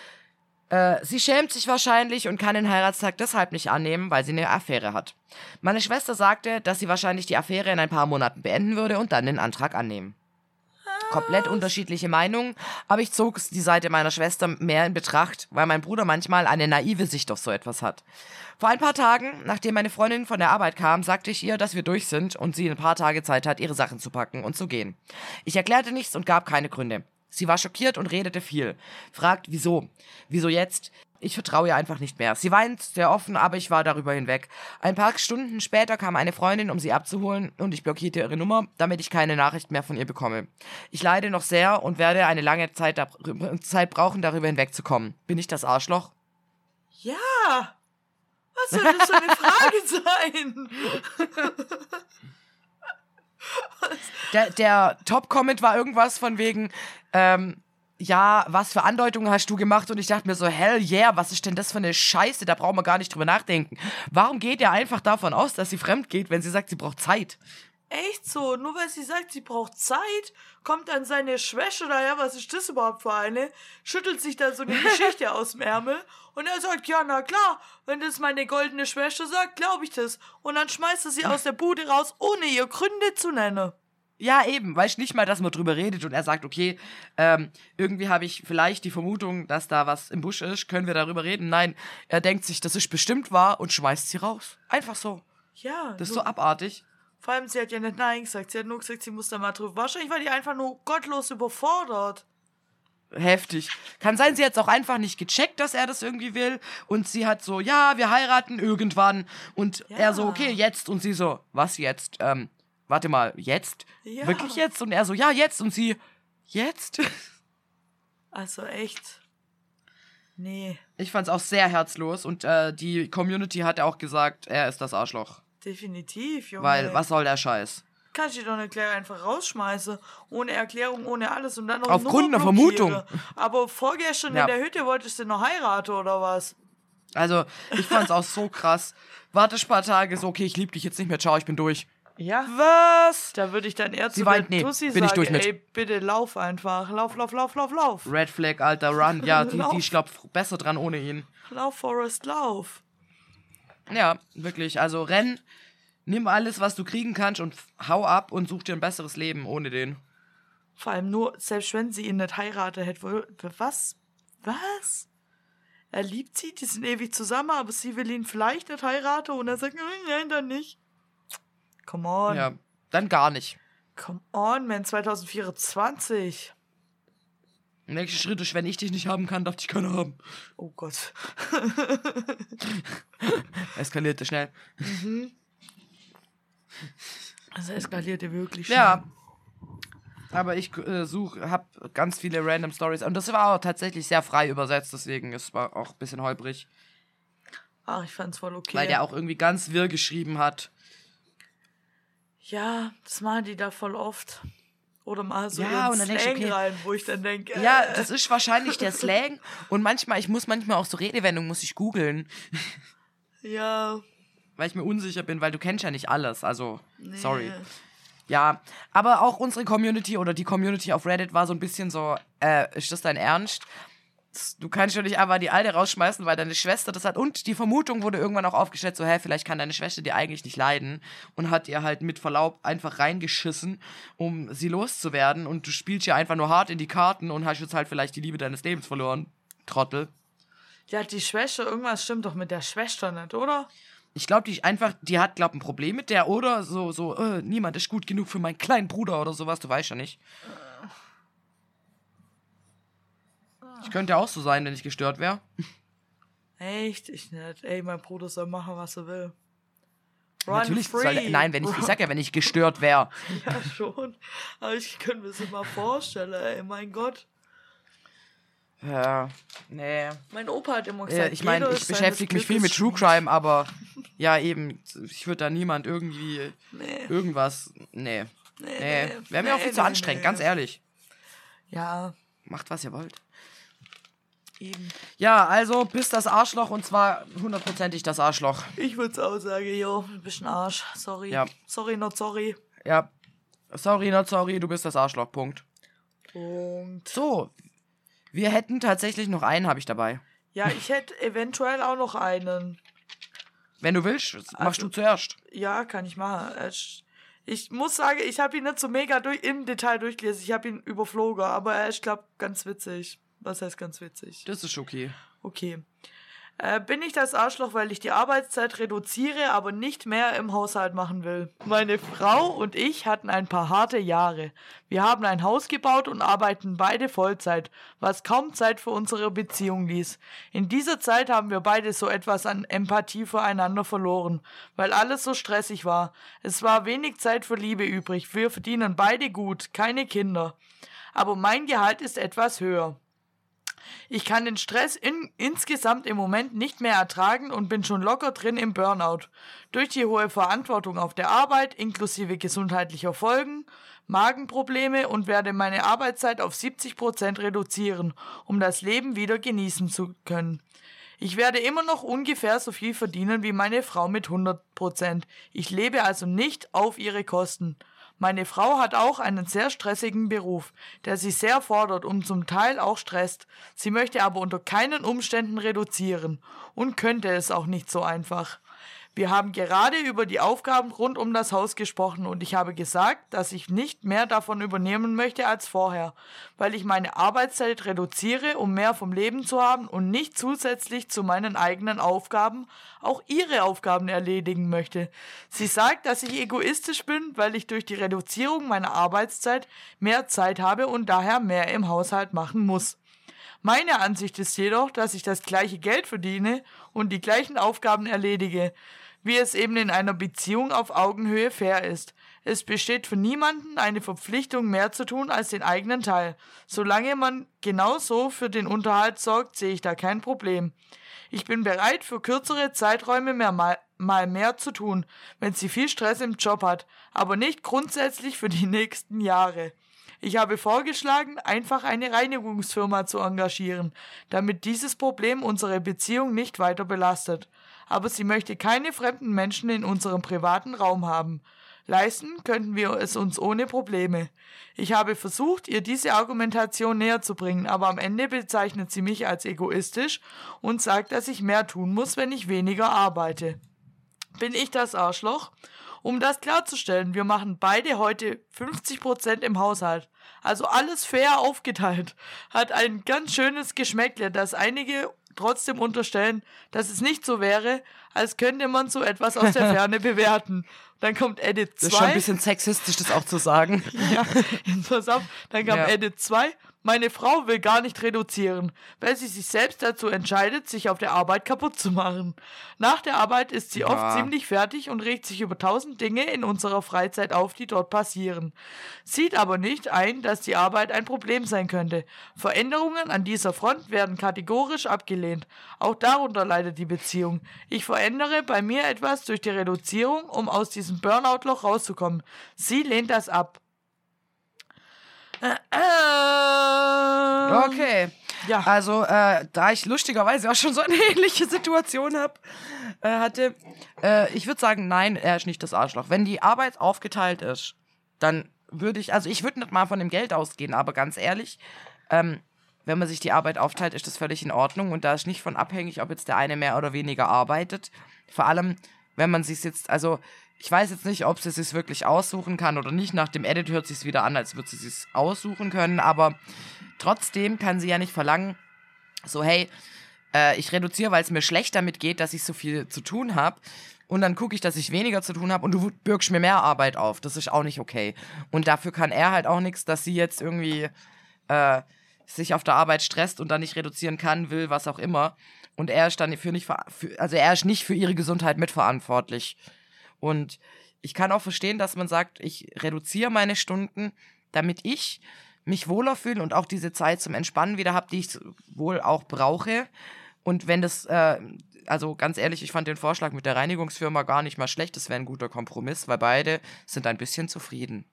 Sie schämt sich wahrscheinlich und kann den Heiratstag deshalb nicht annehmen, weil sie eine Affäre hat. Meine Schwester sagte, dass sie wahrscheinlich die Affäre in ein paar Monaten beenden würde und dann den Antrag annehmen. Komplett unterschiedliche Meinungen, aber ich zog die Seite meiner Schwester mehr in Betracht, weil mein Bruder manchmal eine naive Sicht auf so etwas hat. Vor ein paar Tagen, nachdem meine Freundin von der Arbeit kam, sagte ich ihr, dass wir durch sind und sie ein paar Tage Zeit hat, ihre Sachen zu packen und zu gehen. Ich erklärte nichts und gab keine Gründe. Sie war schockiert und redete viel. Fragt, wieso? Wieso jetzt? Ich vertraue ihr einfach nicht mehr. Sie weint sehr offen, aber ich war darüber hinweg. Ein paar Stunden später kam eine Freundin, um sie abzuholen, und ich blockierte ihre Nummer, damit ich keine Nachricht mehr von ihr bekomme. Ich leide noch sehr und werde eine lange Zeit brauchen, darüber hinwegzukommen. Bin ich das Arschloch? Ja! Was soll das für eine Frage sein? Der Top-Comment war irgendwas von wegen, ja, was für Andeutungen hast du gemacht? Und ich dachte mir so, hell yeah, was ist denn das für eine Scheiße? Da brauchen wir gar nicht drüber nachdenken. Warum geht er einfach davon aus, dass sie fremd geht, wenn sie sagt, sie braucht Zeit? Echt so? Nur weil sie sagt, sie braucht Zeit, kommt dann seine Schwäche daher, was ist das überhaupt für eine? Schüttelt sich dann so eine Geschichte aus dem Ärmel und er sagt, ja, na klar, wenn das meine goldene Schwäche sagt, glaube ich das. Und dann schmeißt er sie aus der Bude raus, ohne ihr Gründe zu nennen. Ja, eben, weißt nicht mal, dass man drüber redet und er sagt, okay, irgendwie habe ich vielleicht die Vermutung, dass da was im Busch ist, können wir darüber reden? Nein, er denkt sich, das ist bestimmt wahr und schmeißt sie raus. Einfach so. Ja. Das ist so abartig. Vor allem, sie hat ja nicht Nein gesagt, sie hat nur gesagt, sie muss da mal drüber. Wahrscheinlich war die einfach nur gottlos überfordert. Heftig. Kann sein, sie hat es auch einfach nicht gecheckt, dass er das irgendwie will und sie hat so, ja, wir heiraten irgendwann und Ja. er so, okay, jetzt und sie so, was jetzt? Warte mal, jetzt? Ja. Wirklich jetzt? Und er so, ja, jetzt. Und sie, jetzt? Also echt. Nee, Ich fand's auch sehr herzlos und die Community hat auch gesagt, er ist das Arschloch. definitiv, Junge. Weil, was soll der Scheiß? Kann ich dir doch nicht gleich einfach rausschmeißen. Ohne Erklärung, ohne alles. Und dann noch Aufgrund einer Nummer blockiere. Vermutung. Aber vorgestern Ja. in der Hütte wolltest du noch heiraten, oder was? Also, ich fand's auch so krass. Warte ein paar Tage, so, okay, ich lieb dich jetzt nicht mehr, ciao, ich bin durch. Ja. Was? Da würde ich dann eher Sie zu weint, der nee, Tussi bin sagen, ich durch mit. ey, bitte lauf einfach. Lauf. Red Flag, Alter, run. Ja, die Lauf. ich glaub, besser dran ohne ihn. Lauf, Forrest, lauf. Ja, wirklich, also renn, nimm alles, was du kriegen kannst und hau ab und such dir ein besseres Leben ohne den. Vor allem nur, selbst wenn sie ihn nicht heiraten hätte, was? Was? Er liebt sie, die sind ewig zusammen, aber sie will ihn vielleicht nicht heiraten und er sagt, nein, dann nicht. Come on. Ja, dann gar nicht. Come on, man, 2024. Nächster Schritt ist, wenn ich dich nicht haben kann, darf dich keiner haben. Oh Gott. Eskalierte schnell. Also eskalierte wirklich schnell. Ja. Aber ich hab ganz viele random Stories. Und das war auch tatsächlich sehr frei übersetzt, deswegen es war auch ein bisschen holprig. Ach, ich fand's voll okay. Weil der auch irgendwie ganz wirr geschrieben hat. Ja, das machen die da voll oft. Oder mal so Ja, in und dann denkst du, Slang okay. rein, wo ich dann denke, Ja, das ist wahrscheinlich der Slang. Und ich muss manchmal auch so Redewendungen, muss ich googeln, ja, weil ich mir unsicher bin, weil du kennst ja nicht alles. Also, nee. sorry. Ja, aber auch unsere Community oder die Community auf Reddit war so ein bisschen so, ist das dein Ernst? Du kannst ja nicht einfach die Alte rausschmeißen, weil deine Schwester das hat. Und die Vermutung wurde irgendwann auch aufgestellt, so, vielleicht kann deine Schwester dir eigentlich nicht leiden. Und hat ihr halt mit Verlaub einfach reingeschissen, um sie loszuwerden. Und du spielst ja einfach nur hart in die Karten und hast jetzt halt vielleicht die Liebe deines Lebens verloren. Trottel. Ja, die Schwester, irgendwas stimmt doch mit der Schwester nicht, oder? Ich glaube, die hat, ein Problem mit der oder niemand ist gut genug für meinen kleinen Bruder oder sowas. Du weißt ja nicht. Ich könnte ja auch so sein, wenn ich gestört wäre. Echt? Ich nicht. Ey, mein Bruder soll machen, was er will. Run Natürlich free. ich sag ja, wenn ich gestört wäre. Ja, schon. Aber ich könnte mir das mal vorstellen, ey, mein Gott. Ja, nee. Mein Opa hat immer gesagt, Ich meine, ich beschäftige mich viel mit True Crime, aber ja, eben, ich würde da niemand irgendwie irgendwas. Nee. Wäre mir auch viel zu anstrengend, ganz ehrlich. Ja. Macht, was ihr wollt. Eben. Ja, also bist das Arschloch und zwar 100%ig das Arschloch. Ich würde es auch sagen, jo, du bist ein Arsch. Sorry. Ja. Sorry, not sorry. Ja. Sorry, not sorry, du bist das Arschloch. Punkt. So. Wir hätten tatsächlich noch einen, habe ich dabei. Ja, ich hätte eventuell auch noch einen. Wenn du willst, machst du zuerst. Ja, kann ich machen. Ich muss sagen, ich habe ihn nicht so mega im Detail durchgelesen. Ich habe ihn überflogen, aber er ist, glaube ich, ganz witzig. Was heißt ganz witzig? Das ist okay. Okay. Bin ich das Arschloch, weil ich die Arbeitszeit reduziere, aber nicht mehr im Haushalt machen will? Meine Frau und ich hatten ein paar harte Jahre. Wir haben ein Haus gebaut und arbeiten beide Vollzeit, was kaum Zeit für unsere Beziehung ließ. In dieser Zeit haben wir beide so etwas an Empathie füreinander verloren, weil alles so stressig war. Es war wenig Zeit für Liebe übrig. Wir verdienen beide gut, keine Kinder. Aber mein Gehalt ist etwas höher. Ich kann den Stress insgesamt im Moment nicht mehr ertragen und bin schon locker drin im Burnout. Durch die hohe Verantwortung auf der Arbeit, inklusive gesundheitlicher Folgen, Magenprobleme und werde meine Arbeitszeit auf 70% reduzieren, um das Leben wieder genießen zu können. Ich werde immer noch ungefähr so viel verdienen wie meine Frau mit 100%. Ich lebe also nicht auf ihre Kosten. Meine Frau hat auch einen sehr stressigen Beruf, der sie sehr fordert und zum Teil auch stresst. Sie möchte aber unter keinen Umständen reduzieren und könnte es auch nicht so einfach. Wir haben gerade über die Aufgaben rund um das Haus gesprochen und ich habe gesagt, dass ich nicht mehr davon übernehmen möchte als vorher, weil ich meine Arbeitszeit reduziere, um mehr vom Leben zu haben und nicht zusätzlich zu meinen eigenen Aufgaben auch ihre Aufgaben erledigen möchte. Sie sagt, dass ich egoistisch bin, weil ich durch die Reduzierung meiner Arbeitszeit mehr Zeit habe und daher mehr im Haushalt machen muss. Meine Ansicht ist jedoch, dass ich das gleiche Geld verdiene und die gleichen Aufgaben erledige, wie es eben in einer Beziehung auf Augenhöhe fair ist. Es besteht für niemanden eine Verpflichtung, mehr zu tun als den eigenen Teil. Solange man genauso für den Unterhalt sorgt, sehe ich da kein Problem. Ich bin bereit, für kürzere Zeiträume mal mehr zu tun, wenn sie viel Stress im Job hat, aber nicht grundsätzlich für die nächsten Jahre. Ich habe vorgeschlagen, einfach eine Reinigungsfirma zu engagieren, damit dieses Problem unsere Beziehung nicht weiter belastet. Aber sie möchte keine fremden Menschen in unserem privaten Raum haben. Leisten könnten wir es uns ohne Probleme. Ich habe versucht, ihr diese Argumentation näher zu bringen, aber am Ende bezeichnet sie mich als egoistisch und sagt, dass ich mehr tun muss, wenn ich weniger arbeite. Bin ich das Arschloch? Um das klarzustellen, wir machen beide heute 50% im Haushalt. Also alles fair aufgeteilt. Hat ein ganz schönes Geschmäckle, das einige trotzdem unterstellen, dass es nicht so wäre, als könnte man so etwas aus der Ferne bewerten. Dann kommt Edit 2. Das ist schon ein bisschen sexistisch, das auch zu sagen. Ja, pass auf. Dann kam Edit 2. Meine Frau will gar nicht reduzieren, weil sie sich selbst dazu entscheidet, sich auf der Arbeit kaputt zu machen. Nach der Arbeit ist sie oft ziemlich fertig und regt sich über 1000 Dinge in unserer Freizeit auf, die dort passieren. Sieht aber nicht ein, dass die Arbeit ein Problem sein könnte. Veränderungen an dieser Front werden kategorisch abgelehnt. Auch darunter leidet die Beziehung. Ich verändere bei mir etwas durch die Reduzierung, um aus diesem Burnout-Loch rauszukommen. Sie lehnt das ab. Okay. Ja. Also, da ich lustigerweise auch schon so eine ähnliche Situation hatte, ich würde sagen, nein, er ist nicht das Arschloch. Wenn die Arbeit aufgeteilt ist, dann würde ich würde nicht mal von dem Geld ausgehen, aber ganz ehrlich, wenn man sich die Arbeit aufteilt, ist das völlig in Ordnung und da ist nicht von abhängig, ob jetzt der eine mehr oder weniger arbeitet. Vor allem, wenn man sich jetzt, also ich weiß jetzt nicht, ob sie es sich wirklich aussuchen kann oder nicht. Nach dem Edit hört es sich wieder an, als würde sie es aussuchen können, aber trotzdem kann sie ja nicht verlangen, so hey, ich reduziere, weil es mir schlecht damit geht, dass ich so viel zu tun habe. Und dann gucke ich, dass ich weniger zu tun habe und du bürgst mir mehr Arbeit auf. Das ist auch nicht okay. Und dafür kann er halt auch nichts, dass sie jetzt irgendwie sich auf der Arbeit stresst und dann nicht reduzieren kann, will, was auch immer. Und er ist dann er ist nicht für ihre Gesundheit mitverantwortlich. Und ich kann auch verstehen, dass man sagt, ich reduziere meine Stunden, damit ich mich wohler fühle und auch diese Zeit zum Entspannen wieder habe, die ich wohl auch brauche. Und wenn das, also ganz ehrlich, ich fand den Vorschlag mit der Reinigungsfirma gar nicht mal schlecht. Das wäre ein guter Kompromiss, weil beide sind ein bisschen zufrieden.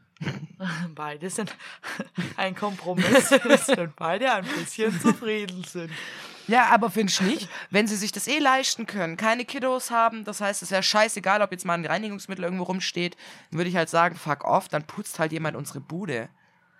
Beide sind ein Kompromiss, wenn beide ein bisschen zufrieden sind. Ja, aber findest du nicht, wenn sie sich das leisten können, keine Kiddos haben, das heißt, es ist ja scheißegal, ob jetzt mal ein Reinigungsmittel irgendwo rumsteht, würde ich halt sagen, fuck off, dann putzt halt jemand unsere Bude.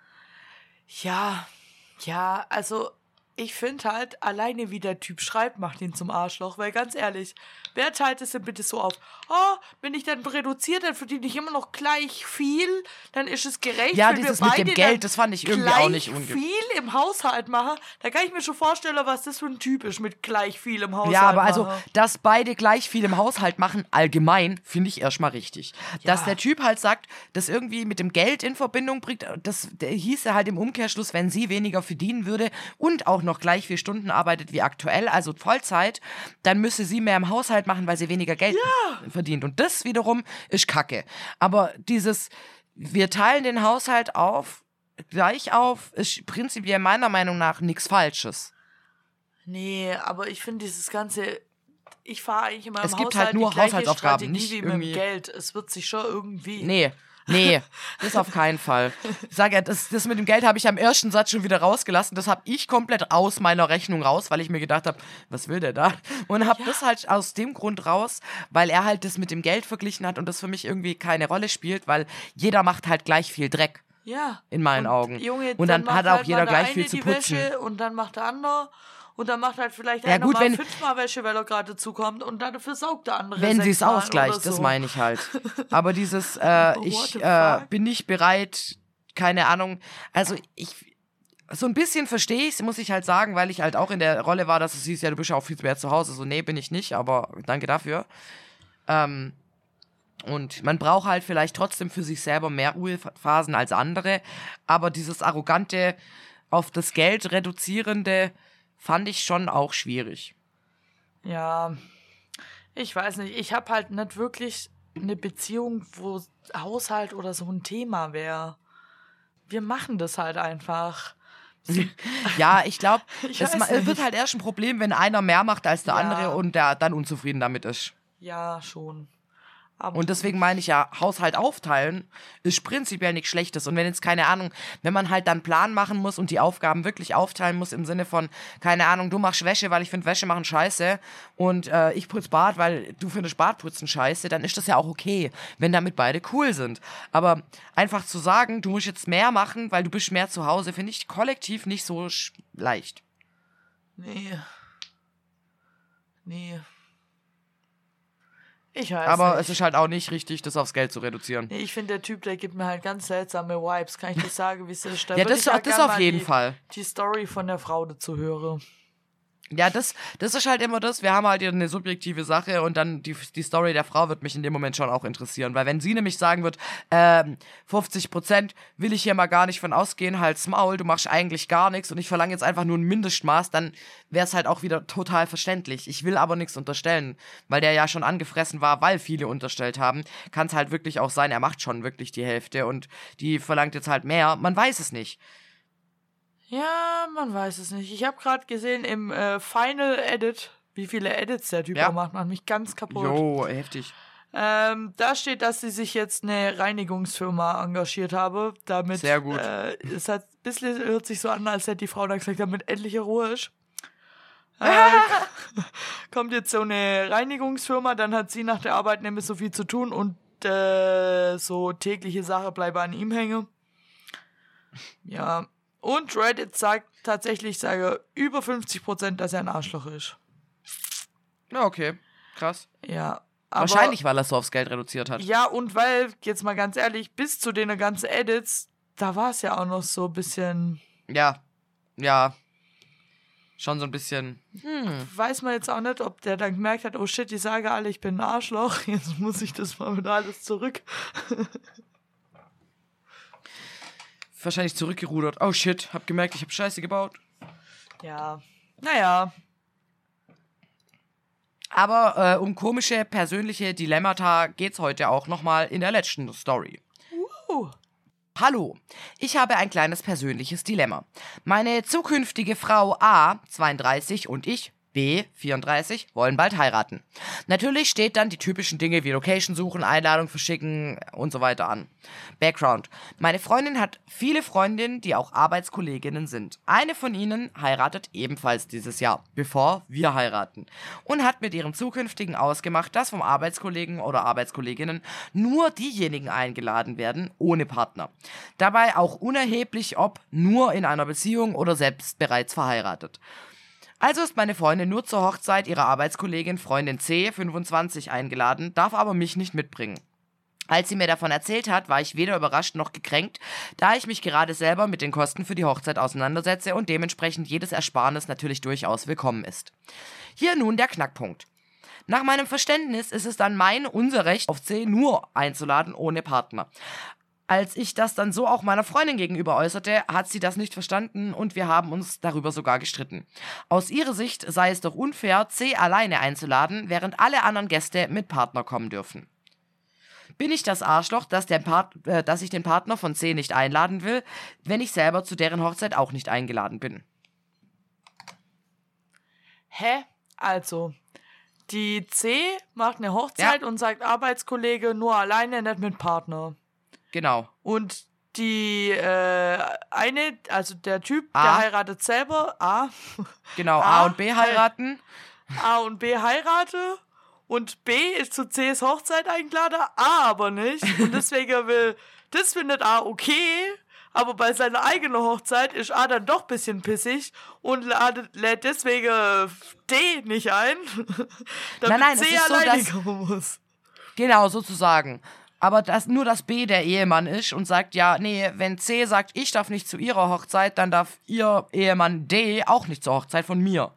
Ja, also ich finde halt, alleine wie der Typ schreibt, macht ihn zum Arschloch, weil ganz ehrlich, wer teilt es denn bitte so auf? Oh, wenn ich dann reduziere, dann verdiene ich immer noch gleich viel, dann ist es gerecht. Ja, wenn dieses wir mit beide dem Geld, das fand ich irgendwie auch nicht gleich viel im Haushalt machen, da kann ich mir schon vorstellen, was das für ein Typ ist mit gleich viel im Haushalt. Ja, aber machen. also, dass beide gleich viel im Haushalt machen, allgemein, finde ich erstmal richtig. Ja. Dass der Typ halt sagt, das irgendwie mit dem Geld in Verbindung bringt, der hieße halt im Umkehrschluss, wenn sie weniger verdienen würde und auch noch gleich viel Stunden arbeitet wie aktuell, also Vollzeit, dann müsse sie mehr im Haushalt machen, weil sie weniger Geld verdient. Und das wiederum ist Kacke. Aber wir teilen den Haushalt gleich auf, ist prinzipiell meiner Meinung nach nichts Falsches. Nee, aber ich finde dieses ganze, ich fahre eigentlich immer im Es gibt Haushalt halt nur die gleiche Haushaltsaufgaben, Strategie nicht wie mit irgendwie dem Geld. Es wird sich schon irgendwie... Nee, das auf keinen Fall. Ich sage ja, das mit dem Geld habe ich am ersten Satz schon wieder rausgelassen. Das habe ich komplett aus meiner Rechnung raus, weil ich mir gedacht habe, was will der da? Und habe das halt aus dem Grund raus, weil er halt das mit dem Geld verglichen hat und das für mich irgendwie keine Rolle spielt, weil jeder macht halt gleich viel Dreck. Ja. In meinen Augen. Junge, und dann hat auch halt jeder mal der gleich viel eine zu die putzen. Wäsche und dann macht der andere und dann macht halt vielleicht Ja, einer gut, mal wenn- 5-mal Wäsche, weil er gerade zukommt und dafür saugt der andere Wenn sie es 6-mal ausgleicht, oder so. das meine ich halt. Aber dieses, ich the fuck? bin nicht bereit, keine Ahnung, also so ein bisschen verstehe ich es, muss ich halt sagen, weil ich halt auch in der Rolle war, dass es hieß, ja, du bist ja auch viel mehr zu Hause. So, nee, bin ich nicht, aber danke dafür. Und man braucht halt vielleicht trotzdem für sich selber mehr Ruhephasen als andere, aber dieses arrogante, auf das Geld reduzierende fand ich schon auch schwierig. Ja, ich weiß nicht. Ich habe halt nicht wirklich eine Beziehung, wo Haushalt oder so ein Thema wäre. Wir machen das halt einfach. Ja, ich glaube, Ich es weiß nicht. wird halt erst ein Problem, wenn einer mehr macht als der Ja. andere und der dann unzufrieden damit ist. Ja, schon. Aber Und deswegen meine ich ja, Haushalt aufteilen ist prinzipiell nichts Schlechtes. Und wenn jetzt, keine Ahnung, wenn man halt dann einen Plan machen muss und die Aufgaben wirklich aufteilen muss im Sinne von, keine Ahnung, du machst Wäsche, weil ich finde Wäsche machen scheiße und ich putz Bad, weil du findest Badputzen scheiße, dann ist das ja auch okay, wenn damit beide cool sind. Aber einfach zu sagen, du musst jetzt mehr machen, weil du bist mehr zu Hause, finde ich kollektiv nicht so leicht. Nee. Ich weiß Aber nicht. es ist halt auch nicht richtig, das aufs Geld zu reduzieren. Nee, ich finde, der Typ, der gibt mir halt ganz seltsame Vibes. Kann ich dir sagen, wie es ist? Da Ja, würd das ich halt das gern auf mal jeden Fall. die Story von der Frau dazu höre. Ja, das ist halt immer das, wir haben halt eine subjektive Sache und dann die Story der Frau wird mich in dem Moment schon auch interessieren, weil wenn sie nämlich sagen wird, 50% will ich hier mal gar nicht von ausgehen, halt's Maul, du machst eigentlich gar nichts und ich verlange jetzt einfach nur ein Mindestmaß, dann wäre es halt auch wieder total verständlich. Ich will aber nichts unterstellen, weil der ja schon angefressen war, weil viele unterstellt haben, kann es halt wirklich auch sein, er macht schon wirklich die Hälfte und die verlangt jetzt halt mehr, man weiß es nicht. Ja, man weiß es nicht. Ich habe gerade gesehen im Final Edit, wie viele Edits der Typ Ja. auch macht. Macht mich ganz kaputt. Jo, heftig. Da steht, dass sie sich jetzt eine Reinigungsfirma engagiert habe. Damit, Sehr gut. Es hat ein bisschen, hört sich so an, als hätte die Frau dann gesagt, damit endliche Ruhe ist. Kommt jetzt so eine Reinigungsfirma, dann hat sie nach der Arbeit nicht mehr so viel zu tun und so tägliche Sachen bleiben an ihm hängen. Ja. Und Reddit sagt tatsächlich, über 50%, dass er ein Arschloch ist. Ja, okay. Krass. Ja. Aber, wahrscheinlich, weil er so aufs Geld reduziert hat. Ja, und weil, jetzt mal ganz ehrlich, bis zu den ganzen Edits, da war es ja auch noch so ein bisschen... Ja. Schon so ein bisschen... Weiß man jetzt auch nicht, ob der dann gemerkt hat, oh shit, die sagen alle, ich bin ein Arschloch, jetzt muss ich das mal wieder alles zurück. Wahrscheinlich zurückgerudert. Oh shit, hab gemerkt, ich hab Scheiße gebaut. Ja, naja. Aber um komische persönliche Dilemmata geht's heute auch nochmal in der letzten Story. Hallo, ich habe ein kleines persönliches Dilemma. Meine zukünftige Frau A, 32 und ich, B, 34, wollen bald heiraten. Natürlich steht dann die typischen Dinge wie Location suchen, Einladung verschicken und so weiter an. Background. Meine Freundin hat viele Freundinnen, die auch Arbeitskolleginnen sind. Eine von ihnen heiratet ebenfalls dieses Jahr, bevor wir heiraten. Und hat mit ihrem Zukünftigen ausgemacht, dass vom Arbeitskollegen oder Arbeitskolleginnen nur diejenigen eingeladen werden, ohne Partner. Dabei auch unerheblich, ob nur in einer Beziehung oder selbst bereits verheiratet. Also ist meine Freundin nur zur Hochzeit ihrer Arbeitskollegin Freundin C, 25, eingeladen, darf aber mich nicht mitbringen. Als sie mir davon erzählt hat, war ich weder überrascht noch gekränkt, da ich mich gerade selber mit den Kosten für die Hochzeit auseinandersetze und dementsprechend jedes Ersparnis natürlich durchaus willkommen ist. Hier nun der Knackpunkt. Nach meinem Verständnis ist es dann unser Recht, auf C nur einzuladen, ohne Partner. Als ich das dann so auch meiner Freundin gegenüber äußerte, hat sie das nicht verstanden und wir haben uns darüber sogar gestritten. Aus ihrer Sicht sei es doch unfair, C alleine einzuladen, während alle anderen Gäste mit Partner kommen dürfen. Bin ich das Arschloch, dass ich den Partner von C nicht einladen will, wenn ich selber zu deren Hochzeit auch nicht eingeladen bin? Hä? Also, die C macht eine Hochzeit und sagt Arbeitskollege nur alleine, nicht mit Partner. Genau. Und die also der Typ, der heiratet selber, A. Genau, A und B heiraten. A und B heiraten und B ist zu C's Hochzeit eingeladen, A aber nicht. Und deswegen das findet A okay, aber bei seiner eigenen Hochzeit ist A dann doch ein bisschen pissig und lädt deswegen D nicht ein, damit nein, C es ist so, alleine dass, kommen muss. Genau, sozusagen. Aber nur, dass B der Ehemann ist und sagt, ja, nee, wenn C sagt, ich darf nicht zu ihrer Hochzeit, dann darf ihr Ehemann D auch nicht zur Hochzeit von mir.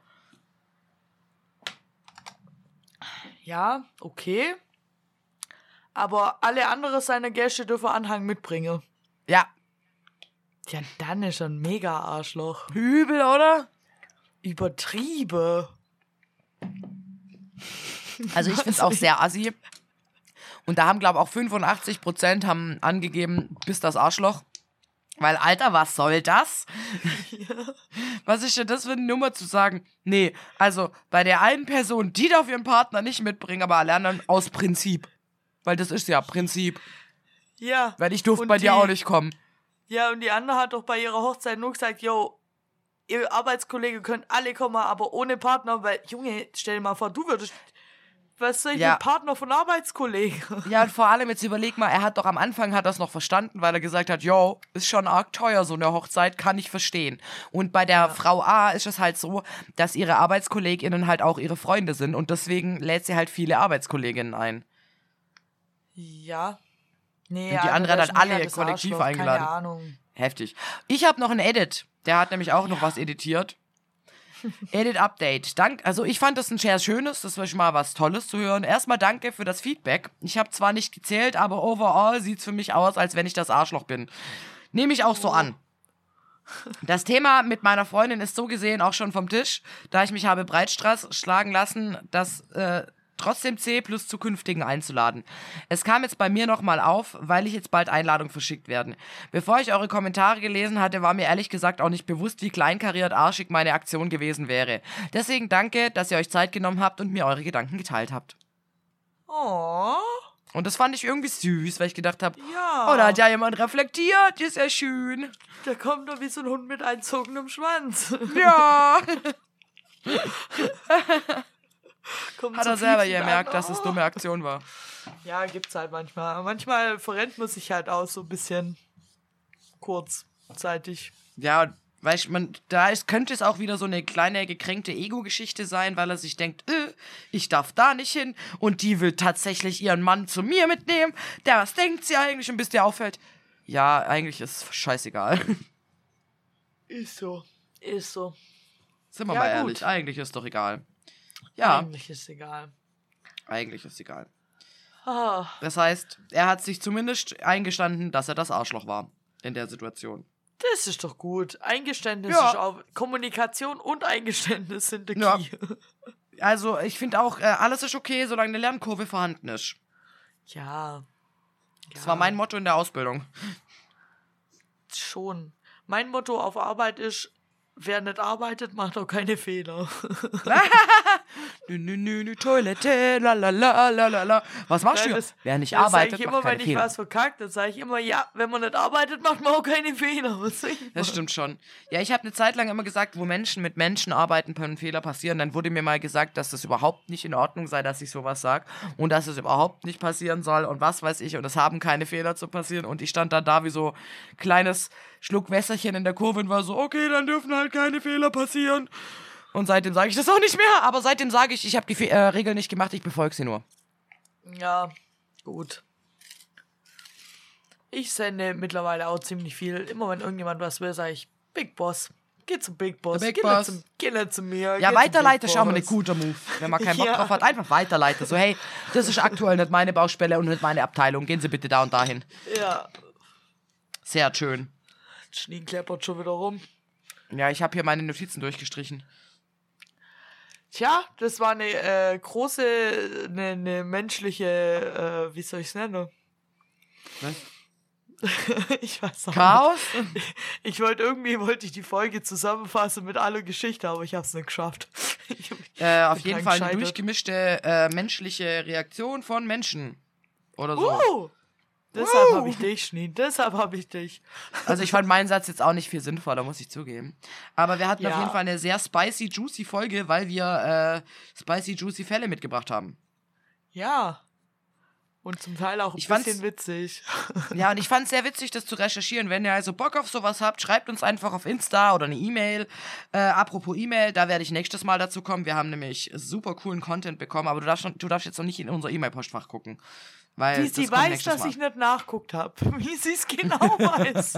Ja, okay. Aber alle anderen seiner Gäste dürfen Anhang mitbringen. Ja. Ja, dann ist er ein Mega-Arschloch. Übel, oder? Übertrieben. Also ich find's auch sehr assi. Und da haben, glaube ich, auch 85% haben angegeben, bist das Arschloch. Weil, Alter, was soll das? Ja. Was ist denn das für eine Nummer zu sagen? Nee, also bei der einen Person, die darf ihren Partner nicht mitbringen, aber alle anderen aus Prinzip. Weil das ist ja Prinzip. Ja. Weil ich durfte bei dir auch nicht kommen. Ja, und die andere hat doch bei ihrer Hochzeit nur gesagt, yo, ihr Arbeitskollege könnt alle kommen, aber ohne Partner, weil, Junge, stell dir mal vor, du würdest... Was soll ich mit Partner von Arbeitskollegen? Ja, und vor allem, jetzt überleg mal, er hat doch am Anfang das noch verstanden, weil er gesagt hat, yo, ist schon arg teuer, so eine Hochzeit, kann ich verstehen. Und bei der Frau A ist es halt so, dass ihre ArbeitskollegInnen halt auch ihre Freunde sind und deswegen lädt sie halt viele Arbeitskolleginnen ein. Ja. Nee, und die andere hat halt alle kollektiv eingeladen. Keine Ahnung. Heftig. Ich habe noch einen Edit. Der hat nämlich auch noch was editiert. Edit Update. Also ich fand das ein sehr schönes, das war schon mal was Tolles zu hören. Erstmal danke für das Feedback. Ich habe zwar nicht gezählt, aber overall sieht's für mich aus, als wenn ich das Arschloch bin. Nehme ich auch so an. Das Thema mit meiner Freundin ist so gesehen auch schon vom Tisch, da ich mich habe breitschlagen lassen, dass trotzdem C plus zukünftigen einzuladen. Es kam jetzt bei mir nochmal auf, weil ich jetzt bald Einladungen verschickt werden. Bevor ich eure Kommentare gelesen hatte, war mir ehrlich gesagt auch nicht bewusst, wie kleinkariert arschig meine Aktion gewesen wäre. Deswegen danke, dass ihr euch Zeit genommen habt und mir eure Gedanken geteilt habt. Oh. Und das fand ich irgendwie süß, weil ich gedacht habe, Ja. oh, da hat ja jemand reflektiert, ist ja schön. Der kommt doch wie so ein Hund mit einzogenem Schwanz. Ja. Kommt Hat so er selber piepsend gemerkt, an. dass es dumme Aktion war. Ja, gibt's halt manchmal. Aber manchmal verrennt man sich halt auch so ein bisschen kurzzeitig. Ja, weißt man, könnte es auch wieder so eine kleine gekränkte Ego-Geschichte sein, weil er sich denkt, ich darf da nicht hin und die will tatsächlich ihren Mann zu mir mitnehmen. Was denkt sie eigentlich? Und bis der auffällt, ja, eigentlich ist scheißegal. Ist so. Ist so. Sind wir Ja, mal gut. ehrlich, eigentlich ist doch egal. Ja, Eigentlich ist egal. eigentlich ist egal. Ah, Das heißt, er hat sich zumindest eingestanden, dass er das Arschloch war in der Situation. das ist doch gut. Eingeständnis Ja. ist auch. Kommunikation und Eingeständnis sind der Ja. Key. Also, ich finde auch, alles ist okay, solange eine Lernkurve vorhanden ist. Ja. Das war mein Motto in der Ausbildung. Schon. Mein Motto auf Arbeit ist, wer nicht arbeitet, macht auch keine Fehler. Nü, Toilette, la. Was machst du? Nein, Wer nicht Das sage arbeitet, ich macht immer, keine wenn ich Fehler. was verkackt, dann sage ich immer, ja, wenn man nicht arbeitet, macht man auch keine Fehler. Was soll ich Das machen? stimmt schon. Ja, ich habe eine Zeit lang immer gesagt, wo Menschen mit Menschen arbeiten, können Fehler passieren. Dann wurde mir mal gesagt, dass das überhaupt nicht in Ordnung sei, dass ich sowas sage und dass es überhaupt nicht passieren soll und was weiß ich. Und es haben keine Fehler zu passieren. Und ich stand dann da wie so kleines Schluckwässerchen in der Kurve und war so, okay, dann dürfen halt keine Fehler passieren. Und seitdem sage ich das auch nicht mehr. Aber seitdem sage ich habe die Regeln nicht gemacht, ich befolge sie nur. Ja, gut. Ich sende mittlerweile auch ziemlich viel. Immer wenn irgendjemand was will, sage ich, Big Boss. Geh zum Big Boss. Der Big Geh Boss. nicht zu mir. Ja, geh zum weiterleiten Big ist auch mal ein Boss. guter Move. Wenn man keinen Bock Ja. drauf hat, einfach weiterleiten. So, hey, das ist aktuell nicht meine Baustelle und nicht meine Abteilung. Gehen Sie bitte da und dahin. Ja, Sehr schön. Schnee kleppert schon wieder rum. Ja, ich habe hier meine Notizen durchgestrichen. Tja, das war eine große, eine menschliche, wie soll ich es nennen? Was? Ich weiß auch Chaos? nicht. Wollte ich die Folge zusammenfassen mit aller Geschichte, aber ich habe es nicht geschafft. Auf jeden dran Fall eine gescheitert. durchgemischte menschliche Reaktion von Menschen. Oder so. Deshalb habe ich dich, Schnee. Deshalb habe ich dich. Also ich fand meinen Satz jetzt auch nicht viel sinnvoller, muss ich zugeben. Aber wir hatten Ja. auf jeden Fall eine sehr spicy, juicy Folge, weil wir spicy, juicy Fälle mitgebracht haben. Ja. Und zum Teil auch ein Ich fand's- bisschen witzig. Ja, und ich fand es sehr witzig, das zu recherchieren. Wenn ihr also Bock auf sowas habt, schreibt uns einfach auf Insta oder eine E-Mail. Apropos E-Mail, da werde ich nächstes Mal dazu kommen. Wir haben nämlich super coolen Content bekommen, aber du darfst jetzt noch nicht in unser E-Mail-Postfach gucken. Weil Wie das sie kommt weiß, nächstes dass Mal. ich nicht nachguckt habe. Wie sie es genau weiß.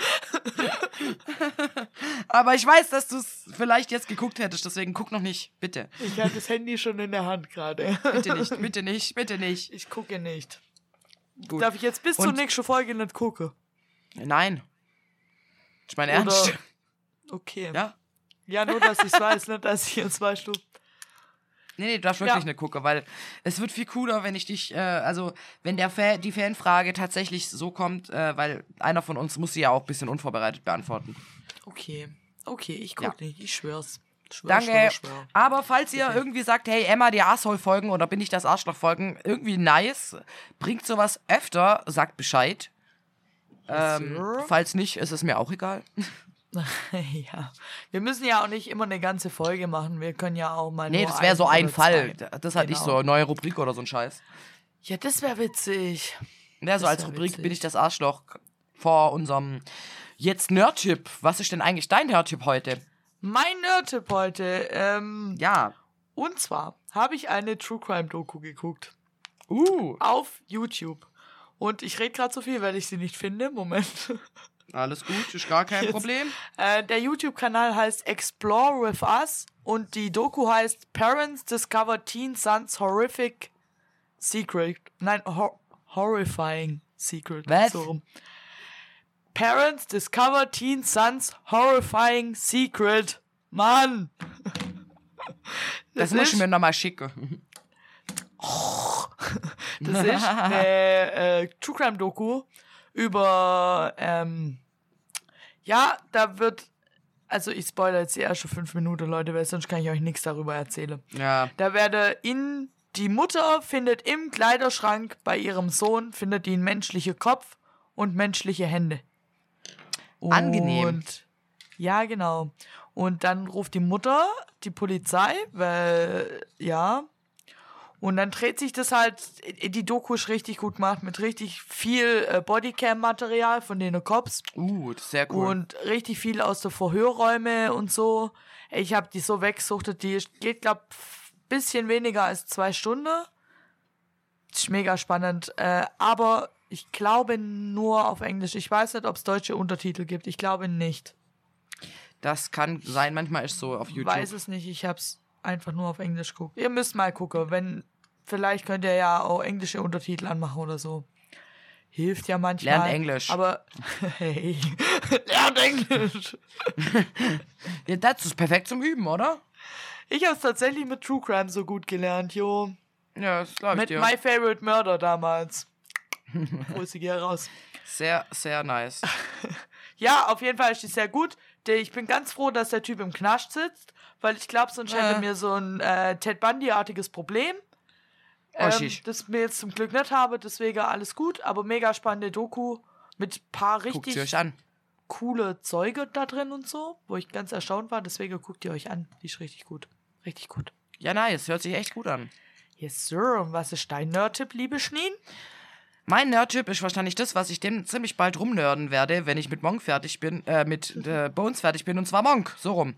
Aber ich weiß, dass du es vielleicht jetzt geguckt hättest, deswegen guck noch nicht. Bitte. Ich habe das Handy schon in der Hand gerade. Bitte nicht, bitte nicht, bitte nicht. Ich gucke nicht. Gut. Darf ich jetzt bis zur Und- nächsten Folge nicht gucken? Nein. Ich meine Oder- ernst. Okay. Ja? Ja, nur, dass ich es weiß, nicht, dass ich jetzt weißt du. Nee, du darfst wirklich Ja. nicht gucken, weil es wird viel cooler, wenn ich dich, wenn die Fanfrage tatsächlich so kommt, weil einer von uns muss sie ja auch ein bisschen unvorbereitet beantworten. Okay. Okay, ich guck nicht. Ich schwör's. Schwör, Danke. schwör. Aber falls ihr irgendwie sagt, hey, Emma, die Asshole-Folgen oder bin ich das Arschloch-Folgen, irgendwie nice, bringt sowas öfter, sagt Bescheid. sir. Falls nicht, ist es mir auch egal. Ja. Wir müssen ja auch nicht immer eine ganze Folge machen. Wir können ja auch mal. Nee, nur das wäre so einen ein oder Fall. zwei. Das halt nicht Genau. so, neue Rubrik oder so ein Scheiß. Ja, das wäre witzig. Ja, so Das als wär Rubrik witzig. bin ich das Arschloch vor unserem jetzt Nerd-Tipp. Was ist denn eigentlich dein Nerd-Tipp heute? Mein Nerd-Tipp heute. Ja. Und zwar habe ich eine True Crime Doku geguckt. Auf YouTube. Und ich rede gerade so viel, weil ich sie nicht finde. Moment. Alles gut, ist gar kein Jetzt. Problem. Der YouTube-Kanal heißt Explore with Us und die Doku heißt Parents Discover Teen Son's Horrific Secret. Nein, Horrifying Secret. Was? So rum. Parents Discover Teen Son's Horrifying Secret. Mann! Das muss ich mir nochmal schicken. Das ist eine True Crime Doku über, ja, da wird, also ich spoilere jetzt die ersten 5 Minuten, Leute, weil sonst kann ich euch nichts darüber erzählen. Ja. Da werde in die Mutter findet im Kleiderschrank bei ihrem Sohn, findet die einen menschlichen Kopf und menschliche Hände. Angenehm. Ja, genau. Und dann ruft die Mutter die Polizei, weil, ja. Und dann dreht sich das halt, die Doku ist richtig gut gemacht, mit richtig viel Bodycam-Material von den Cops. Das ist sehr cool. Und richtig viel aus der Verhörräume und so. Ich habe die so weggesuchtet, die geht, glaub, bisschen weniger als 2 Stunden. Das ist mega spannend. Aber ich glaube nur auf Englisch. Ich weiß nicht, ob es deutsche Untertitel gibt. Ich glaube nicht. Das kann sein, manchmal ist so auf YouTube. Ich weiß es nicht, ich hab's einfach nur auf Englisch geguckt. Ihr müsst mal gucken, vielleicht könnt ihr ja auch englische Untertitel anmachen oder so. Hilft ja manchmal. Lernt Englisch. Aber, hey, lernt Englisch. Ja, das ist perfekt zum Üben, oder? Ich hab's tatsächlich mit True Crime so gut gelernt, jo. Ja, das glaube ich Mit dir. My Favorite Murder damals. Grüße geh raus. Sehr, sehr nice. Ja, auf jeden Fall ist die sehr gut. Ich bin ganz froh, dass der Typ im Knast sitzt, weil ich glaube, sonst hätte mir so ein Ted Bundy-artiges Problem. Das mir jetzt zum Glück nicht habe, deswegen alles gut, aber mega spannende Doku mit paar Guckt sie richtig euch an. coole Zeuge da drin und so, wo ich ganz erstaunt war, deswegen guckt ihr euch an. Die ist richtig gut. Richtig gut. Ja, nice. Hört sich echt gut an. Yes, Sir. Und was ist dein Nerd-Tipp, liebe Schneen? Mein Nerd-Tipp ist wahrscheinlich das, was ich dem ziemlich bald rumnörden werde, wenn ich mit Monk fertig bin, mit Bones fertig bin, und zwar Monk. So rum.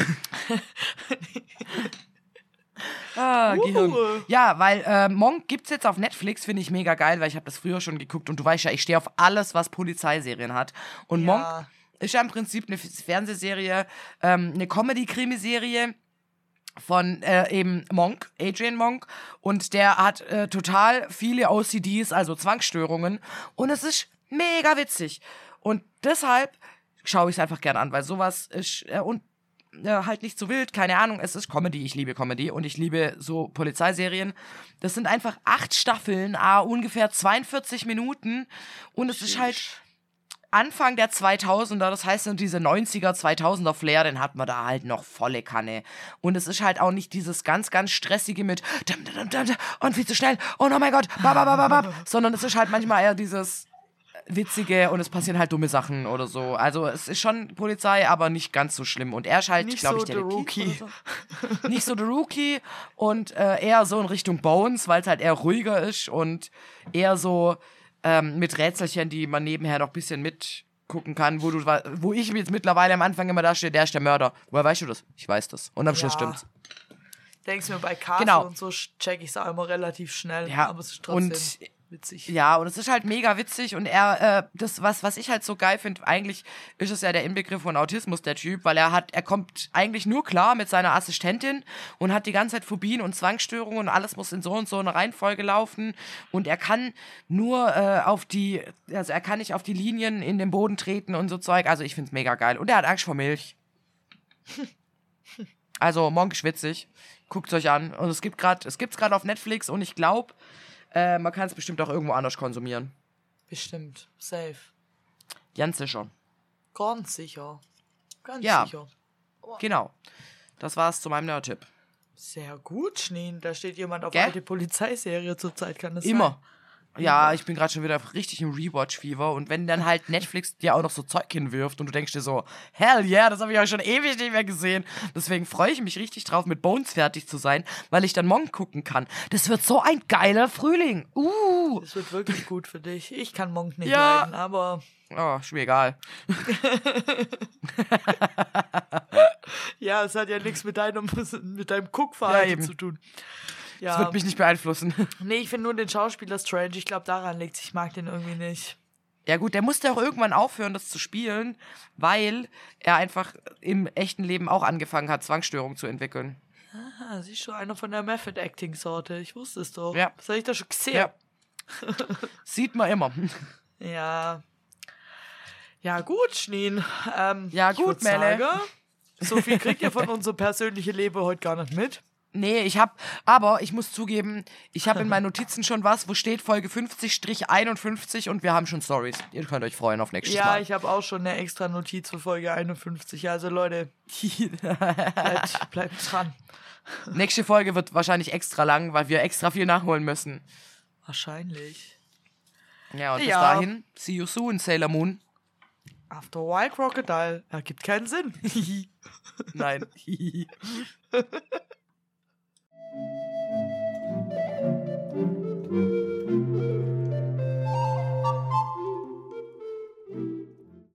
Gehirn. Ja, weil Monk gibt's jetzt auf Netflix, finde ich mega geil, weil ich habe das früher schon geguckt und du weißt ja, ich stehe auf alles, was Polizeiserien hat. Und Ja. Monk ist ja im Prinzip eine Fernsehserie, eine Comedy-Krimiserie von eben Monk, Adrian Monk, und der hat total viele OCDs, also Zwangsstörungen, und es ist mega witzig. Und deshalb schaue ich es einfach gern an, weil sowas ist halt nicht so wild, keine Ahnung, es ist Comedy, ich liebe Comedy und ich liebe so Polizeiserien. Das sind einfach 8 Staffeln, ungefähr 42 Minuten, und es ist halt Anfang der 2000er, das heißt, diese 90er, 2000er Flair, den hat man da halt noch volle Kanne. Und es ist halt auch nicht dieses ganz, ganz stressige mit und viel zu schnell und oh mein Gott, sondern es ist halt manchmal eher dieses Witzige und es passieren halt dumme Sachen oder so. Also es ist schon Polizei, aber nicht ganz so schlimm. Und er ist halt, glaube ich, so Detektiv The Rookie. oder so. Nicht so der Rookie und eher so in Richtung Bones, weil es halt eher ruhiger ist und eher so mit Rätselchen, die man nebenher noch ein bisschen mitgucken kann, wo ich jetzt mittlerweile am Anfang immer da stehe, der ist der Mörder. Woher weißt du das? Ich weiß das. Und am Schluss stimmt's. Denkst mir, bei Castle Genau. und so check ich es auch immer relativ schnell, Ja, aber es ist trotzdem und witzig. ja, und es ist halt mega witzig und das, was ich halt so geil finde, eigentlich ist es ja der Inbegriff von Autismus, der Typ, weil er kommt eigentlich nur klar mit seiner Assistentin und hat die ganze Zeit Phobien und Zwangsstörungen und alles muss in so und so eine Reihenfolge laufen und er kann nur er kann nicht auf die Linien in den Boden treten und so Zeug, also ich find's mega geil. Und er hat Angst vor Milch. Also, Monk ist witzig. Guckt's euch an. Und es gibt's gerade auf Netflix und ich glaube, man kann es bestimmt auch irgendwo anders konsumieren. Bestimmt. Safe. Ganz sicher. Ganz sicher. Ganz Ja. sicher. Genau. Das war's zu meinem Nerd-Tipp. Sehr gut, Schneen. Da steht jemand auf Gell? alte Polizeiserie zurzeit, kann das Immer. sein? Ja, ich bin gerade schon wieder richtig im Rewatch-Fever und wenn dann halt Netflix dir auch noch so Zeug hinwirft und du denkst dir so, hell yeah, das habe ich auch schon ewig nicht mehr gesehen. Deswegen freue ich mich richtig drauf, mit Bones fertig zu sein, weil ich dann Monk gucken kann. Das wird so ein geiler Frühling. Das wird wirklich gut für dich. Ich kann Monk nicht Ja. leiden, aber Oh, ist mir egal. ja, es hat ja nichts mit deinem Ja, Guckverhalten eben. zu tun. Das Ja. wird mich nicht beeinflussen. Nee, ich finde nur den Schauspieler strange. Ich glaube, daran liegt es. Ich mag den irgendwie nicht. Ja gut, der musste auch irgendwann aufhören, das zu spielen, weil er einfach im echten Leben auch angefangen hat, Zwangsstörungen zu entwickeln. Ah, siehst du, einer von der Method-Acting-Sorte. Ich wusste es doch. Ja. Das habe ich doch schon gesehen. Ja. Sieht man immer. Ja. Ja, gut, Schneen. Ja, Ich gut, würd Melle. sagen, so viel kriegt ihr von unserem persönlichen Leben heute gar nicht mit. Nee, aber ich muss zugeben, ich habe in meinen Notizen schon was, wo steht Folge 50-51 und wir haben schon Stories. Ihr könnt euch freuen auf nächstes Mal. Ja, ich habe auch schon eine extra Notiz für Folge 51. Also Leute, bleibt dran. Nächste Folge wird wahrscheinlich extra lang, weil wir extra viel nachholen müssen. Wahrscheinlich. Ja, und bis dahin, see you soon, Sailor Moon. After a While Crocodile. Ergibt keinen Sinn. Nein.